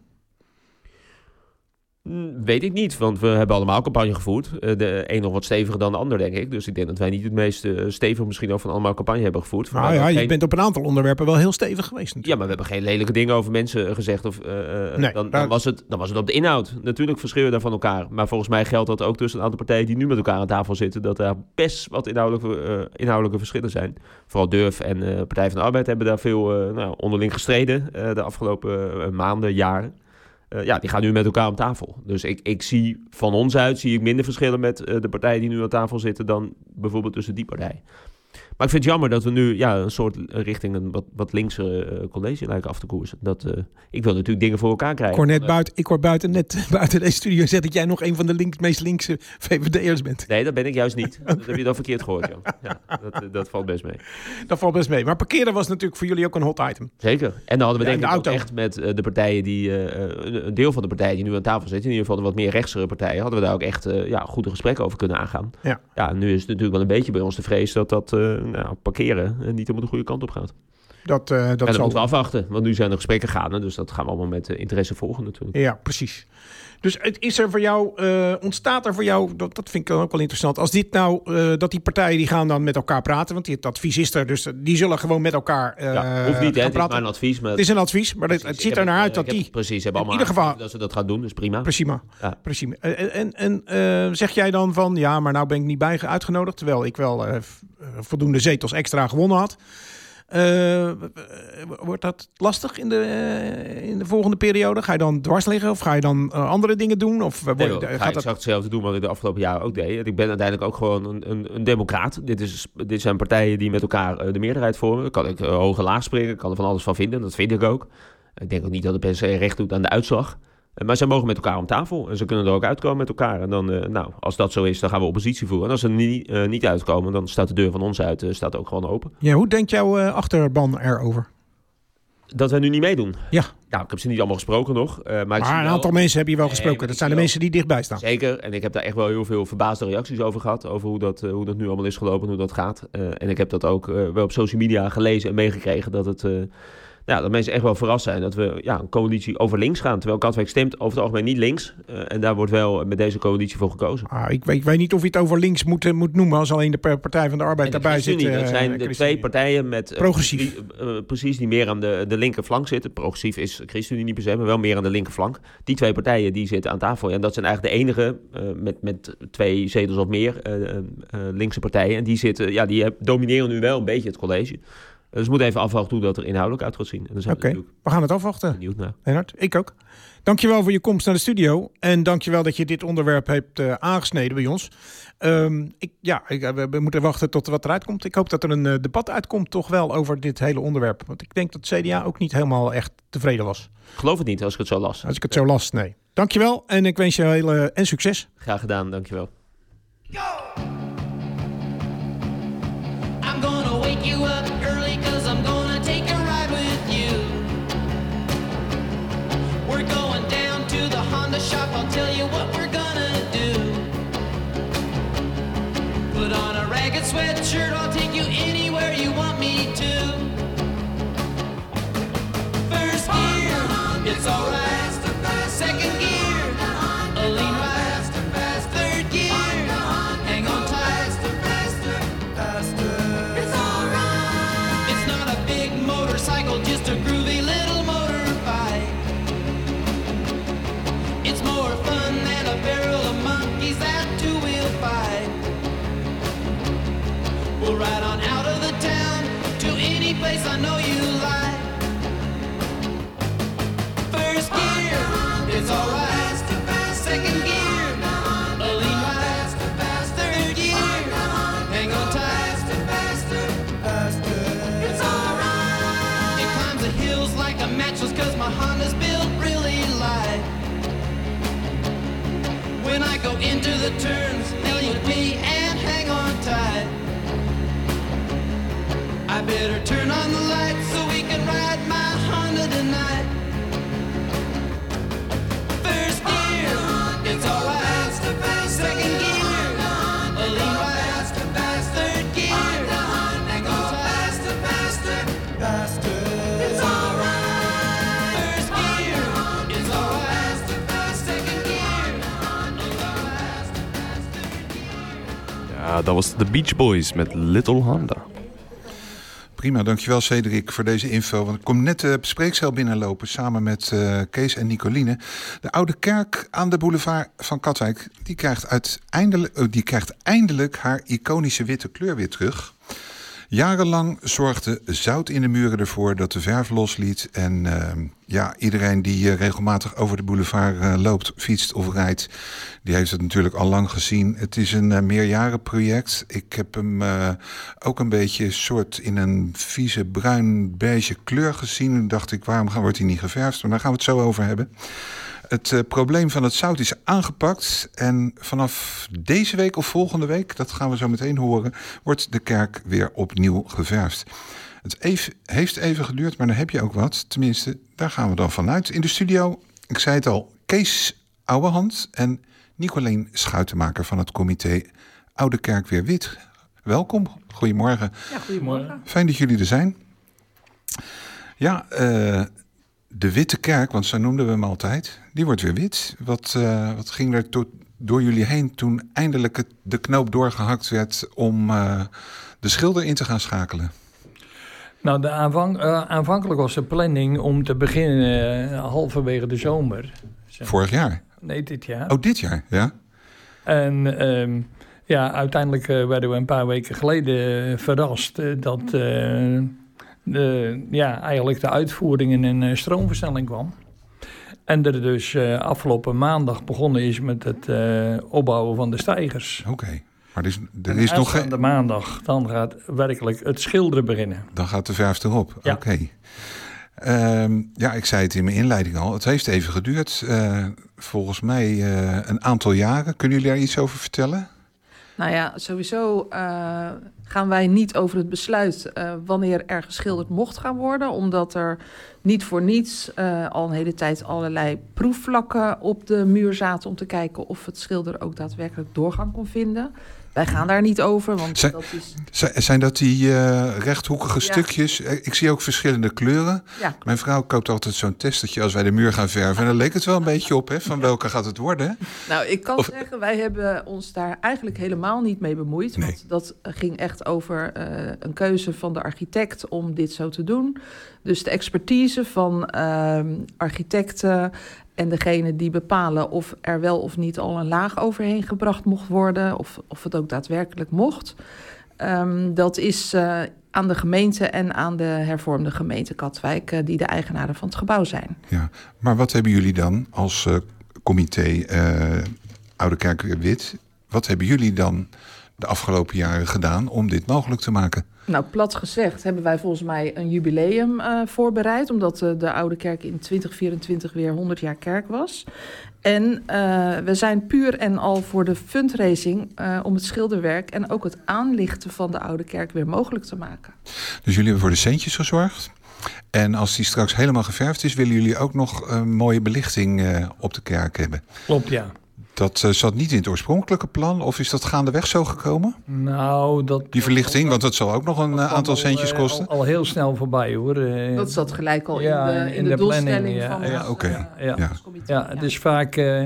Weet ik niet, want we hebben allemaal campagne gevoerd. De een nog wat steviger dan de ander, denk ik. Dus ik denk dat wij niet het meest uh, stevig misschien ook van allemaal campagne hebben gevoerd. Nou ja, je geen... bent op een aantal onderwerpen wel heel stevig geweest natuurlijk. Ja, maar we hebben geen lelijke dingen over mensen gezegd. Of, uh, nee, dan, dan, was het, dan was het op de inhoud. Natuurlijk verschillen we daar van elkaar. Maar volgens mij geldt dat ook tussen een aantal partijen die nu met elkaar aan tafel zitten. Dat er best wat inhoudelijke, uh, inhoudelijke verschillen zijn. Vooral Durf en uh, Partij van de Arbeid hebben daar veel uh, nou, onderling gestreden uh, de afgelopen uh, maanden, jaren. Uh, ja, die gaan nu met elkaar om tafel. Dus ik, ik zie van ons uit zie ik minder verschillen met uh, de partijen die nu aan tafel zitten dan bijvoorbeeld tussen die partij. Maar ik vind het jammer dat we nu ja, een soort richting een wat, wat linkse uh, college lijken af te koersen. Dat, uh, ik wil natuurlijk dingen voor elkaar krijgen. Ik hoor, net buiten, ik hoor buiten, net buiten deze studio zeggen dat jij nog een van de links, meest linkse V V D'ers bent. Nee, dat ben ik juist niet. Dat heb je dan verkeerd gehoord, Jan. Ja, dat, dat valt best mee. Dat valt best mee. Maar parkeren was natuurlijk voor jullie ook een hot item. Zeker. En dan hadden we ja, denk ik de ook echt met uh, de partijen die... Uh, een deel van de partijen die nu aan tafel zitten, in ieder geval de wat meer rechtsere partijen, hadden we daar ook echt uh, ja, goede gesprekken over kunnen aangaan. Ja. Ja, nu is het natuurlijk wel een beetje bij ons de vrees dat dat uh, nou, parkeren en niet helemaal de goede kant op gaat. Dat, uh, dat en dat zal... moeten we afwachten, want nu zijn er gesprekken gaande, dus dat gaan we allemaal met uh, interesse volgen natuurlijk. Ja, precies. Dus het is er voor jou, uh, ontstaat er voor jou, dat, dat vind ik ook wel interessant, als dit nou, uh, dat die partijen die gaan dan met elkaar praten, want het advies is er, dus die zullen gewoon met elkaar uh, ja, hoeft niet, hè, het is maar een advies. Maar het is een advies, maar precies, het ziet er naar uit dat die... Precies, hebben allemaal in ieder geval dat ze dat gaan doen, dus prima. Prima, ja. prima. En, en, en uh, zeg jij dan van, ja, maar nou ben ik niet bij uitgenodigd, terwijl ik wel uh, voldoende zetels extra gewonnen had. Uh, wordt dat lastig in de, uh, in de volgende periode? Ga je dan dwars liggen of ga je dan uh, andere dingen doen? Of, uh, nee, wordt, hoor, uh, ga gaat ik dat... hetzelfde doen wat ik de afgelopen jaren ook deed. Ik ben uiteindelijk ook gewoon een, een, een democraat. Dit, is, dit zijn partijen die met elkaar uh, de meerderheid vormen. Daar kan ik uh, hoog en laag springen. Ik kan er van alles van vinden. Dat vind ik ook. Ik denk ook niet dat het per se recht doet aan de uitslag. Maar zij mogen met elkaar om tafel. En ze kunnen er ook uitkomen met elkaar. En dan, uh, nou, als dat zo is, dan gaan we oppositie voeren. En als ze er niet, uh, niet uitkomen, dan staat de deur van ons uit. Uh, staat ook gewoon open. Ja, hoe denkt jouw uh, achterban erover? Dat wij nu niet meedoen? Ja. Nou, ik heb ze niet allemaal gesproken nog. Uh, maar maar ik zie een wel... aantal mensen heb je wel gesproken. Nee, dat zijn de mensen die dichtbij staan. Zeker. En ik heb daar echt wel heel veel verbaasde reacties over gehad. Over hoe dat, uh, hoe dat nu allemaal is gelopen en hoe dat gaat. Uh, en ik heb dat ook uh, wel op social media gelezen en meegekregen. Dat het... Uh, ja, dat mensen echt wel verrast zijn dat we ja, een coalitie over links gaan. Terwijl Katwijk stemt over het algemeen niet links. Uh, en daar wordt wel met deze coalitie voor gekozen. Ah, ik, weet, ik weet niet of je het over links moet, moet noemen als alleen de Partij van de Arbeid daarbij zit. Uh, dat zijn de twee partijen met... Uh, progressief. Die, uh, precies, die meer aan de, de linkerflank zitten. Progressief is ChristenUnie niet per se, maar wel meer aan de linkerflank. Die twee partijen die zitten aan tafel. Ja, en dat zijn eigenlijk de enige uh, met, met twee zetels of meer uh, uh, linkse partijen. En die, zitten, ja, die domineren nu wel een beetje het college. Dus we moeten even afwachten hoe dat er inhoudelijk uit gaat zien. Oké, okay. we gaan het afwachten. Benieuwd naar. Lennart, ik ook. Dankjewel voor je komst naar de studio. En dankjewel dat je dit onderwerp hebt uh, aangesneden bij ons. Um, ik, ja, ik, we, we moeten wachten tot wat eruit komt. Ik hoop dat er een uh, debat uitkomt toch wel over dit hele onderwerp. Want ik denk dat het C D A ook niet helemaal echt tevreden was. Ik geloof het niet als ik het zo las. Als ik het zo las, nee. Dankjewel en ik wens je heel, uh, en succes. Graag gedaan, dankjewel. Go! I'm gonna wake you up early cause I'm gonna take a ride with you. We're going down to the Honda shop, I'll tell you what we're gonna do. Put on a ragged sweatshirt, I'll take you anywhere you want me to. First gear, it's alright. Second gear, a lean ride. Third gear, hang on tight. It's alright. It's not a big motorcycle, just a groovy little motorbike. It's more fun than a barrel of monkeys that two-wheel fight. We'll ride on out of the town to any place I know you like. First gear, it's alright. Second gear, a lean ride. Third gear, hang on tight. It's alright. It climbs the hills like a mattress cause my Honda's built really light. When I go into the turns, now you'll be and hang on tight. I better turn on the lights so we can ride my Honda tonight. First gear, it's alright. Second gear, a lean ride. Third gear, hang on tight. It's alright. First gear, it's alright. Second gear, a lean ride. Ja, dat was de Beach Boys met Little Honda. Prima, dankjewel Cedric voor deze info. Want ik kom net de spreekcel binnenlopen samen met uh, Kees en Nicoline. De oude kerk aan de boulevard van Katwijk, die krijgt, uiteindelijk, uh, die krijgt eindelijk haar iconische witte kleur weer terug. Jarenlang zorgde zout in de muren ervoor dat de verf losliet. En uh, ja, iedereen die uh, regelmatig over de boulevard uh, loopt, fietst of rijdt, die heeft het natuurlijk al lang gezien. Het is een uh, meerjarenproject. Ik heb hem uh, ook een beetje soort in een vieze bruin beige kleur gezien. En dacht ik, waarom wordt hij niet geverfd? Maar daar gaan we het zo over hebben. Het uh, probleem van het zout is aangepakt en vanaf deze week of volgende week, dat gaan we zo meteen horen, wordt de kerk weer opnieuw geverfd. Het even, heeft even geduurd, maar dan heb je ook wat. Tenminste, daar gaan we dan vanuit. In de studio, ik zei het al, Kees Ouwehand en Nicolien Schuitenmaker van het comité Oude Kerk Weer Wit. Welkom, goedemorgen. Ja, goedemorgen. Fijn dat jullie er zijn. Ja, uh, de Witte Kerk, want zo noemden we hem altijd, die wordt weer wit. Wat, uh, wat ging er to- door jullie heen toen eindelijk het, de knoop doorgehakt werd om uh, de schilder in te gaan schakelen? Nou, de aanvang, uh, aanvankelijk was de planning om te beginnen uh, halverwege de zomer. Zeg. Vorig jaar? Nee, dit jaar. Oh, dit jaar, ja. En um, ja, uiteindelijk uh, werden we een paar weken geleden uh, verrast uh, dat uh, de, ja, eigenlijk de uitvoering in een uh, stroomversnelling kwam. En er dus uh, afgelopen maandag begonnen is met het uh, opbouwen van de steigers. Oké. Okay. Maar er is, er is nog geen... de maandag, dan gaat werkelijk het schilderen beginnen. Dan gaat de verf erop, ja. Oké. Okay. Um, ja, ik zei het in mijn inleiding al. Het heeft even geduurd. Uh, volgens mij uh, een aantal jaren. Kunnen jullie daar iets over vertellen? Nou ja, sowieso uh, gaan wij niet over het besluit uh, wanneer er geschilderd mocht gaan worden. Omdat er niet voor niets uh, al een hele tijd allerlei proefvlakken op de muur zaten om te kijken of het schilder ook daadwerkelijk doorgang kon vinden. wij gaan daar niet over. Want zijn, dat is... zijn dat die uh, rechthoekige ja. stukjes? Ik zie ook verschillende kleuren. Ja. Mijn vrouw koopt altijd zo'n testertje als wij de muur gaan verven. En dan leek het wel een beetje op, hè, van welke gaat het worden. Nou, ik kan of... zeggen, wij hebben ons daar eigenlijk helemaal niet mee bemoeid. Nee. Want dat ging echt over uh, een keuze van de architect om dit zo te doen. Dus de expertise van uh, architecten en degene die bepalen of er wel of niet al een laag overheen gebracht mocht worden, of, of het ook daadwerkelijk mocht. Um, dat is uh, aan de gemeente en aan de hervormde gemeente Katwijk, uh, die de eigenaren van het gebouw zijn. Ja, maar wat hebben jullie dan als uh, comité uh, Oude Kerk weer Wit? Wat hebben jullie dan de afgelopen jaren gedaan om dit mogelijk te maken? Nou, plat gezegd hebben wij volgens mij een jubileum uh, voorbereid, omdat uh, de Oude Kerk in twintig vierentwintig weer honderd jaar kerk was. En uh, we zijn puur en al voor de fundraising uh, om het schilderwerk en ook het aanlichten van de Oude Kerk weer mogelijk te maken. Dus jullie hebben voor de centjes gezorgd. En als die straks helemaal geverfd is, willen jullie ook nog een mooie belichting uh, op de kerk hebben? Klopt, ja. Dat uh, zat niet in het oorspronkelijke plan, of is dat gaandeweg zo gekomen? Nou, dat... Die verlichting, want dat zal ook nog een uh, aantal centjes kosten? Al, al heel snel voorbij, hoor. Uh, dat zat gelijk al ja, in de, in in de, de doelstelling planning, ja, van... Ja, oké. Ja, ja. Ja. ja, het is vaak uh,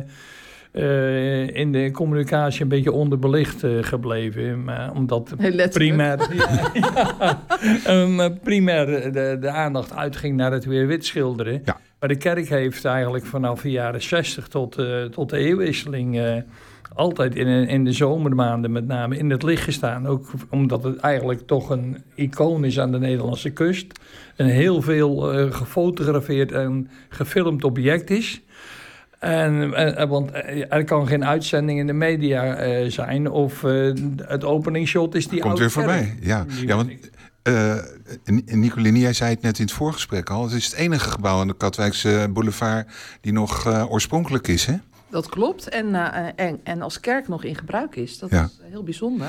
uh, in de communicatie een beetje onderbelicht uh, gebleven. Maar omdat primair, ja, ja, um, primair de, de aandacht uitging naar het weer wit schilderen. Ja. Maar de kerk heeft eigenlijk vanaf de jaren zestig tot, uh, tot de eeuwwisseling uh, altijd in, in de zomermaanden met name in het licht gestaan. Ook omdat het eigenlijk toch een icoon is aan de Nederlandse kust. Een heel veel uh, gefotografeerd en gefilmd object is. En, en, want er kan geen uitzending in de media uh, zijn of uh, het openingsshot is die Komt weer voorbij, ja. ja want, uh, Nicolini, jij zei het net in het voorgesprek al. Het is het enige gebouw aan de Katwijkse boulevard die nog uh, oorspronkelijk is, hè? Dat klopt. En, uh, en, en als kerk nog in gebruik is. Dat ja. is heel bijzonder.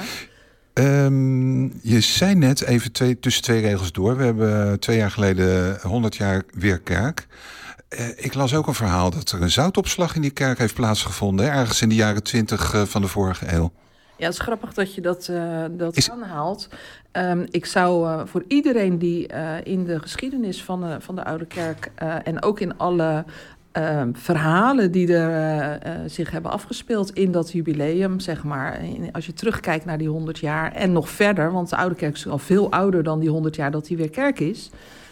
Um, je zei net even twee, tussen twee regels door. We hebben twee jaar geleden honderd jaar weer kerk. Uh, ik las ook een verhaal dat er een zoutopslag in die kerk heeft plaatsgevonden. Hè? Ergens in de jaren twintig uh, van de vorige eeuw. Ja, het is grappig dat je dat, uh, dat is... aanhaalt. Um, ik zou uh, voor iedereen die uh, in de geschiedenis van de, van de Oude Kerk... Uh, en ook in alle uh, verhalen die er uh, uh, zich hebben afgespeeld in dat jubileum, zeg maar. Als je terugkijkt naar die honderd jaar en nog verder... want de Oude Kerk is al veel ouder dan die honderd jaar dat die weer kerk is.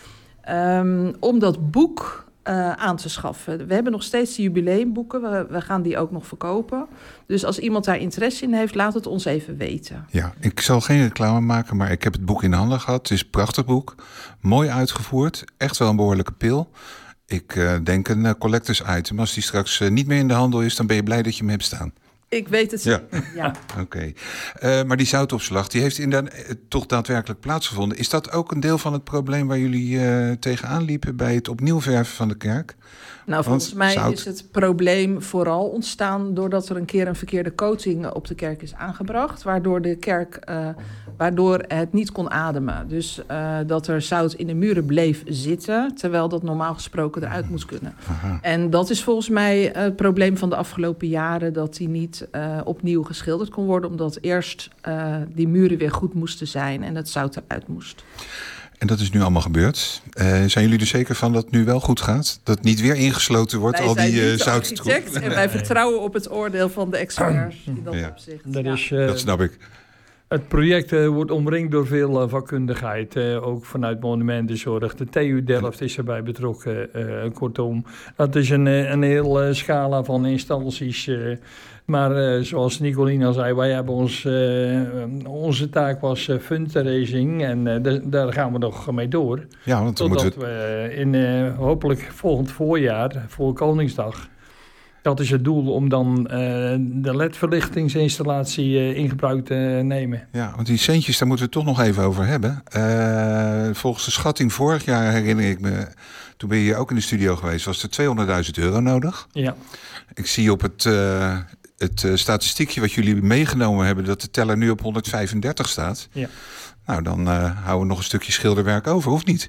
Um, om dat boek... Uh, aan te schaffen. We hebben nog steeds die jubileumboeken. We, we gaan die ook nog verkopen. Dus als iemand daar interesse in heeft, laat het ons even weten. Ja, ik zal geen reclame maken, maar ik heb het boek in handen gehad. Het is een prachtig boek. Mooi uitgevoerd. Echt wel een behoorlijke pil. Ik uh, denk een uh, collectors item. Als die straks uh, niet meer in de handel is, dan ben je blij dat je hem hebt staan. Ik weet het. Ja. ja. Oké. Okay. Uh, maar die zoutopslag, die heeft inderdaad uh, toch daadwerkelijk plaatsgevonden. Is dat ook een deel van het probleem waar jullie uh, tegenaan liepen bij het opnieuw verven van de kerk? Nou, volgens Want mij zout... is het probleem vooral ontstaan doordat er een keer een verkeerde coating op de kerk is aangebracht, waardoor de kerk, uh, waardoor het niet kon ademen. Dus uh, dat er zout in de muren bleef zitten, terwijl dat normaal gesproken eruit moest kunnen. Aha. En dat is volgens mij het probleem van de afgelopen jaren, dat die niet uh, opnieuw geschilderd kon worden, omdat eerst uh, die muren weer goed moesten zijn en het zout eruit moest. En dat is nu allemaal gebeurd. Uh, zijn jullie er zeker van dat het nu wel goed gaat? Dat het niet weer ingesloten wordt, wij al die uh, zouttroep? Wij zijn niet de architect en wij vertrouwen op het oordeel van de experts in dat ja. opzicht. Dat, ja. is, uh, dat snap ik. Het project uh, wordt omringd door veel uh, vakkundigheid, uh, ook vanuit Monumentenzorg. De T U Delft is erbij betrokken, uh, kortom. Dat is een, een heel uh, scala van instanties. Uh, maar uh, zoals Nicolien al zei, wij hebben ons, uh, onze taak was uh, fundraising en uh, d- daar gaan we nog mee door. Ja, want dan Totdat moeten we... we in uh, hopelijk volgend voorjaar, voor Koningsdag... Dat is het doel om dan uh, de L E D-verlichtingsinstallatie uh, in gebruik te nemen. Ja, want die centjes, daar moeten we het toch nog even over hebben. Uh, volgens de schatting vorig jaar, herinner ik me, toen ben je hier ook in de studio geweest, was er tweehonderdduizend euro nodig. Ja. Ik zie op het, uh, het uh, statistiekje wat jullie meegenomen hebben, dat de teller nu op honderdvijfendertig staat. Ja. Nou, dan uh, houden we nog een stukje schilderwerk over, of niet?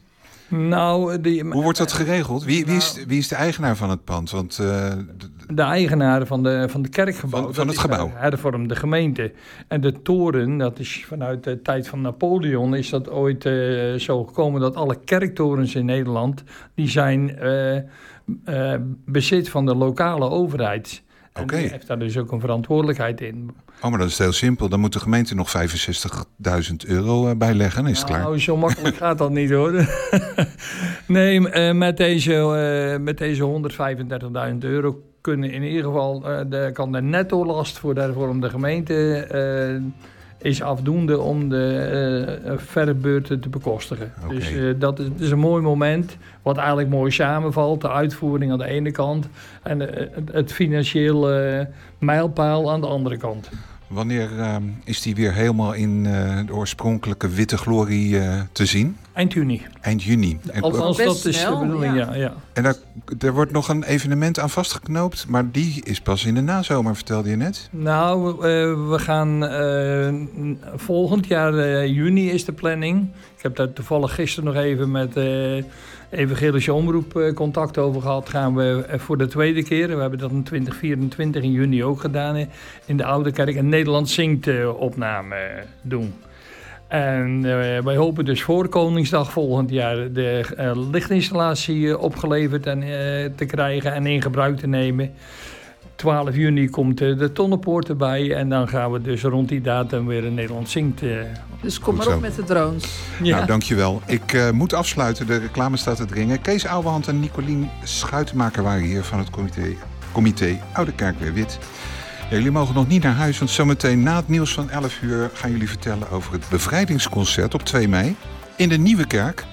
Nou, die, Hoe wordt dat geregeld? Wie, wie, is, wie is de eigenaar van het pand? Want, uh, de, de eigenaar van de, van de kerkgebouw. Van, van het gebouw? Hervormde gemeente. En de toren, dat is vanuit de tijd van Napoleon... is dat ooit uh, zo gekomen dat alle kerktorens in Nederland... die zijn uh, uh, bezit van de lokale overheid. En okay. Die heeft daar dus ook een verantwoordelijkheid in. Oh, maar dat is heel simpel. Dan moet de gemeente nog vijfenzestigduizend euro bijleggen. Is het klaar? Nou, zo makkelijk gaat dat niet, hoor. Nee, uh, met deze, uh, met deze honderdvijfendertigduizend euro kunnen in ieder geval... Uh, de, kan de netto-last voor de hervormde gemeente... Uh, is afdoende om de uh, verbeurten te bekostigen. Okay. Dus uh, dat is, is een mooi moment, wat eigenlijk mooi samenvalt. De uitvoering aan de ene kant en uh, het financiële uh, mijlpaal aan de andere kant. Wanneer uh, is die weer helemaal in uh, de oorspronkelijke witte glorie uh, te zien? Eind juni. Eind juni. Althans, dat is de bedoeling, ja. ja, ja. En daar, er wordt nog een evenement aan vastgeknoopt, maar die is pas in de nazomer, vertelde je net? Nou, uh, we gaan uh, volgend jaar, uh, juni is de planning. Ik heb daar toevallig gisteren nog even met uh, Evangelische Omroep uh, contact over gehad. Gaan we uh, voor de tweede keer. We hebben dat in twintig vierentwintig in juni ook gedaan uh, in de Oude Kerk. Een Nederland Zingt uh, opname uh, doen. En uh, wij hopen dus voor Koningsdag volgend jaar de uh, lichtinstallatie uh, opgeleverd en, uh, te krijgen en in gebruik te nemen. twaalf juni komt uh, de Tonnenpoort erbij en dan gaan we dus rond die datum weer een Nederland Zingt. Uh, dus kom maar op met de drones. Ja. Nou, dankjewel. Ik uh, moet afsluiten. De reclame staat te dringen. Kees Ouwehand en Nicolien Schuitenmaker waren hier van het comité, comité Oude Kerk weer Wit. Ja, jullie mogen nog niet naar huis, want zometeen na het nieuws van elf uur... gaan jullie vertellen over het bevrijdingsconcert op twee mei in de Nieuwe Kerk.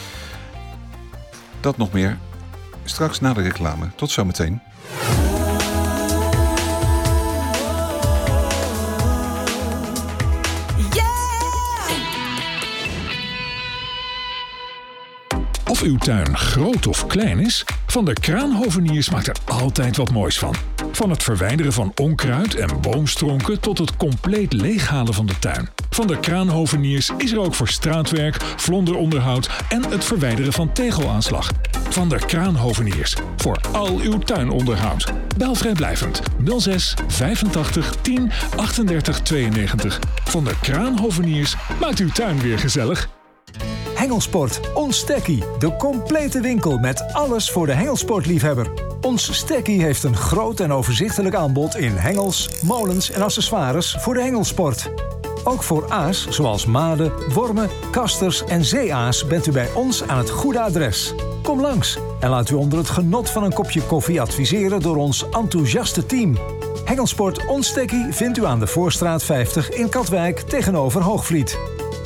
Dat nog meer straks na de reclame. Tot zometeen. Of uw tuin groot of klein is, Van der Kraanhoveniers maakt er altijd wat moois van. Van het verwijderen van onkruid en boomstronken tot het compleet leeghalen van de tuin. Van der Kraanhoveniers is er ook voor straatwerk, vlonderonderhoud en het verwijderen van tegelaanslag. Van der Kraanhoveniers, voor al uw tuinonderhoud. Bel vrijblijvend nul zes vijfentachtig tien achtendertig tweeënnegentig. Van der Kraanhoveniers maakt uw tuin weer gezellig. Hengelsport, ons Stekkie. De complete winkel met alles voor de hengelsportliefhebber. Ons Stekkie heeft een groot en overzichtelijk aanbod in hengels, molens en accessoires voor de hengelsport. Ook voor aas, zoals maden, wormen, kasters en zeeaas bent u bij ons aan het goede adres. Kom langs en laat u onder het genot van een kopje koffie adviseren door ons enthousiaste team. Hengelsport Ons Stekkie vindt u aan de Voorstraat vijftig in Katwijk tegenover Hoogvliet.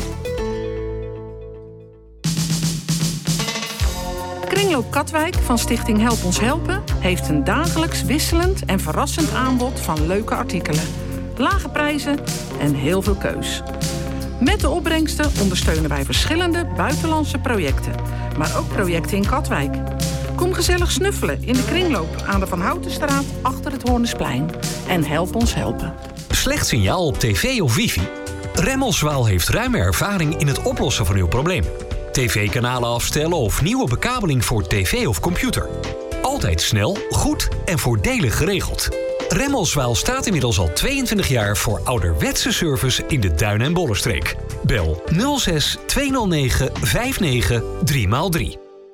Kringloop Katwijk van Stichting Help Ons Helpen heeft een dagelijks wisselend en verrassend aanbod van leuke artikelen. Lage prijzen en heel veel keus. Met de opbrengsten ondersteunen wij verschillende buitenlandse projecten, maar ook projecten in Katwijk. Kom gezellig snuffelen in de kringloop aan de Van Houtenstraat achter het Hoornesplein en help ons helpen. Slecht signaal op tv of wifi? Remmelswaal heeft ruime ervaring in het oplossen van uw probleem. tv-kanalen afstellen of nieuwe bekabeling voor tv of computer. Altijd snel, goed en voordelig geregeld. Remmelswaal staat inmiddels al tweeëntwintig jaar voor ouderwetse service in de Duin- en Bollenstreek. Bel nul zes tweehonderdnegen vijfennegentig drie maal drie.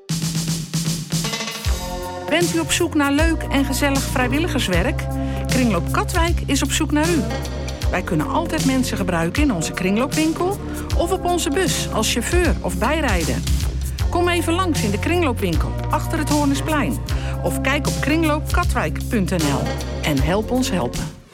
Bent u op zoek naar leuk en gezellig vrijwilligerswerk? Kringloop Katwijk is op zoek naar u. Wij kunnen altijd mensen gebruiken in onze kringloopwinkel of op onze bus als chauffeur of bijrijder. Kom even langs in de kringloopwinkel achter het Hoornesplein of kijk op kringloop katwijk punt n l en help ons helpen.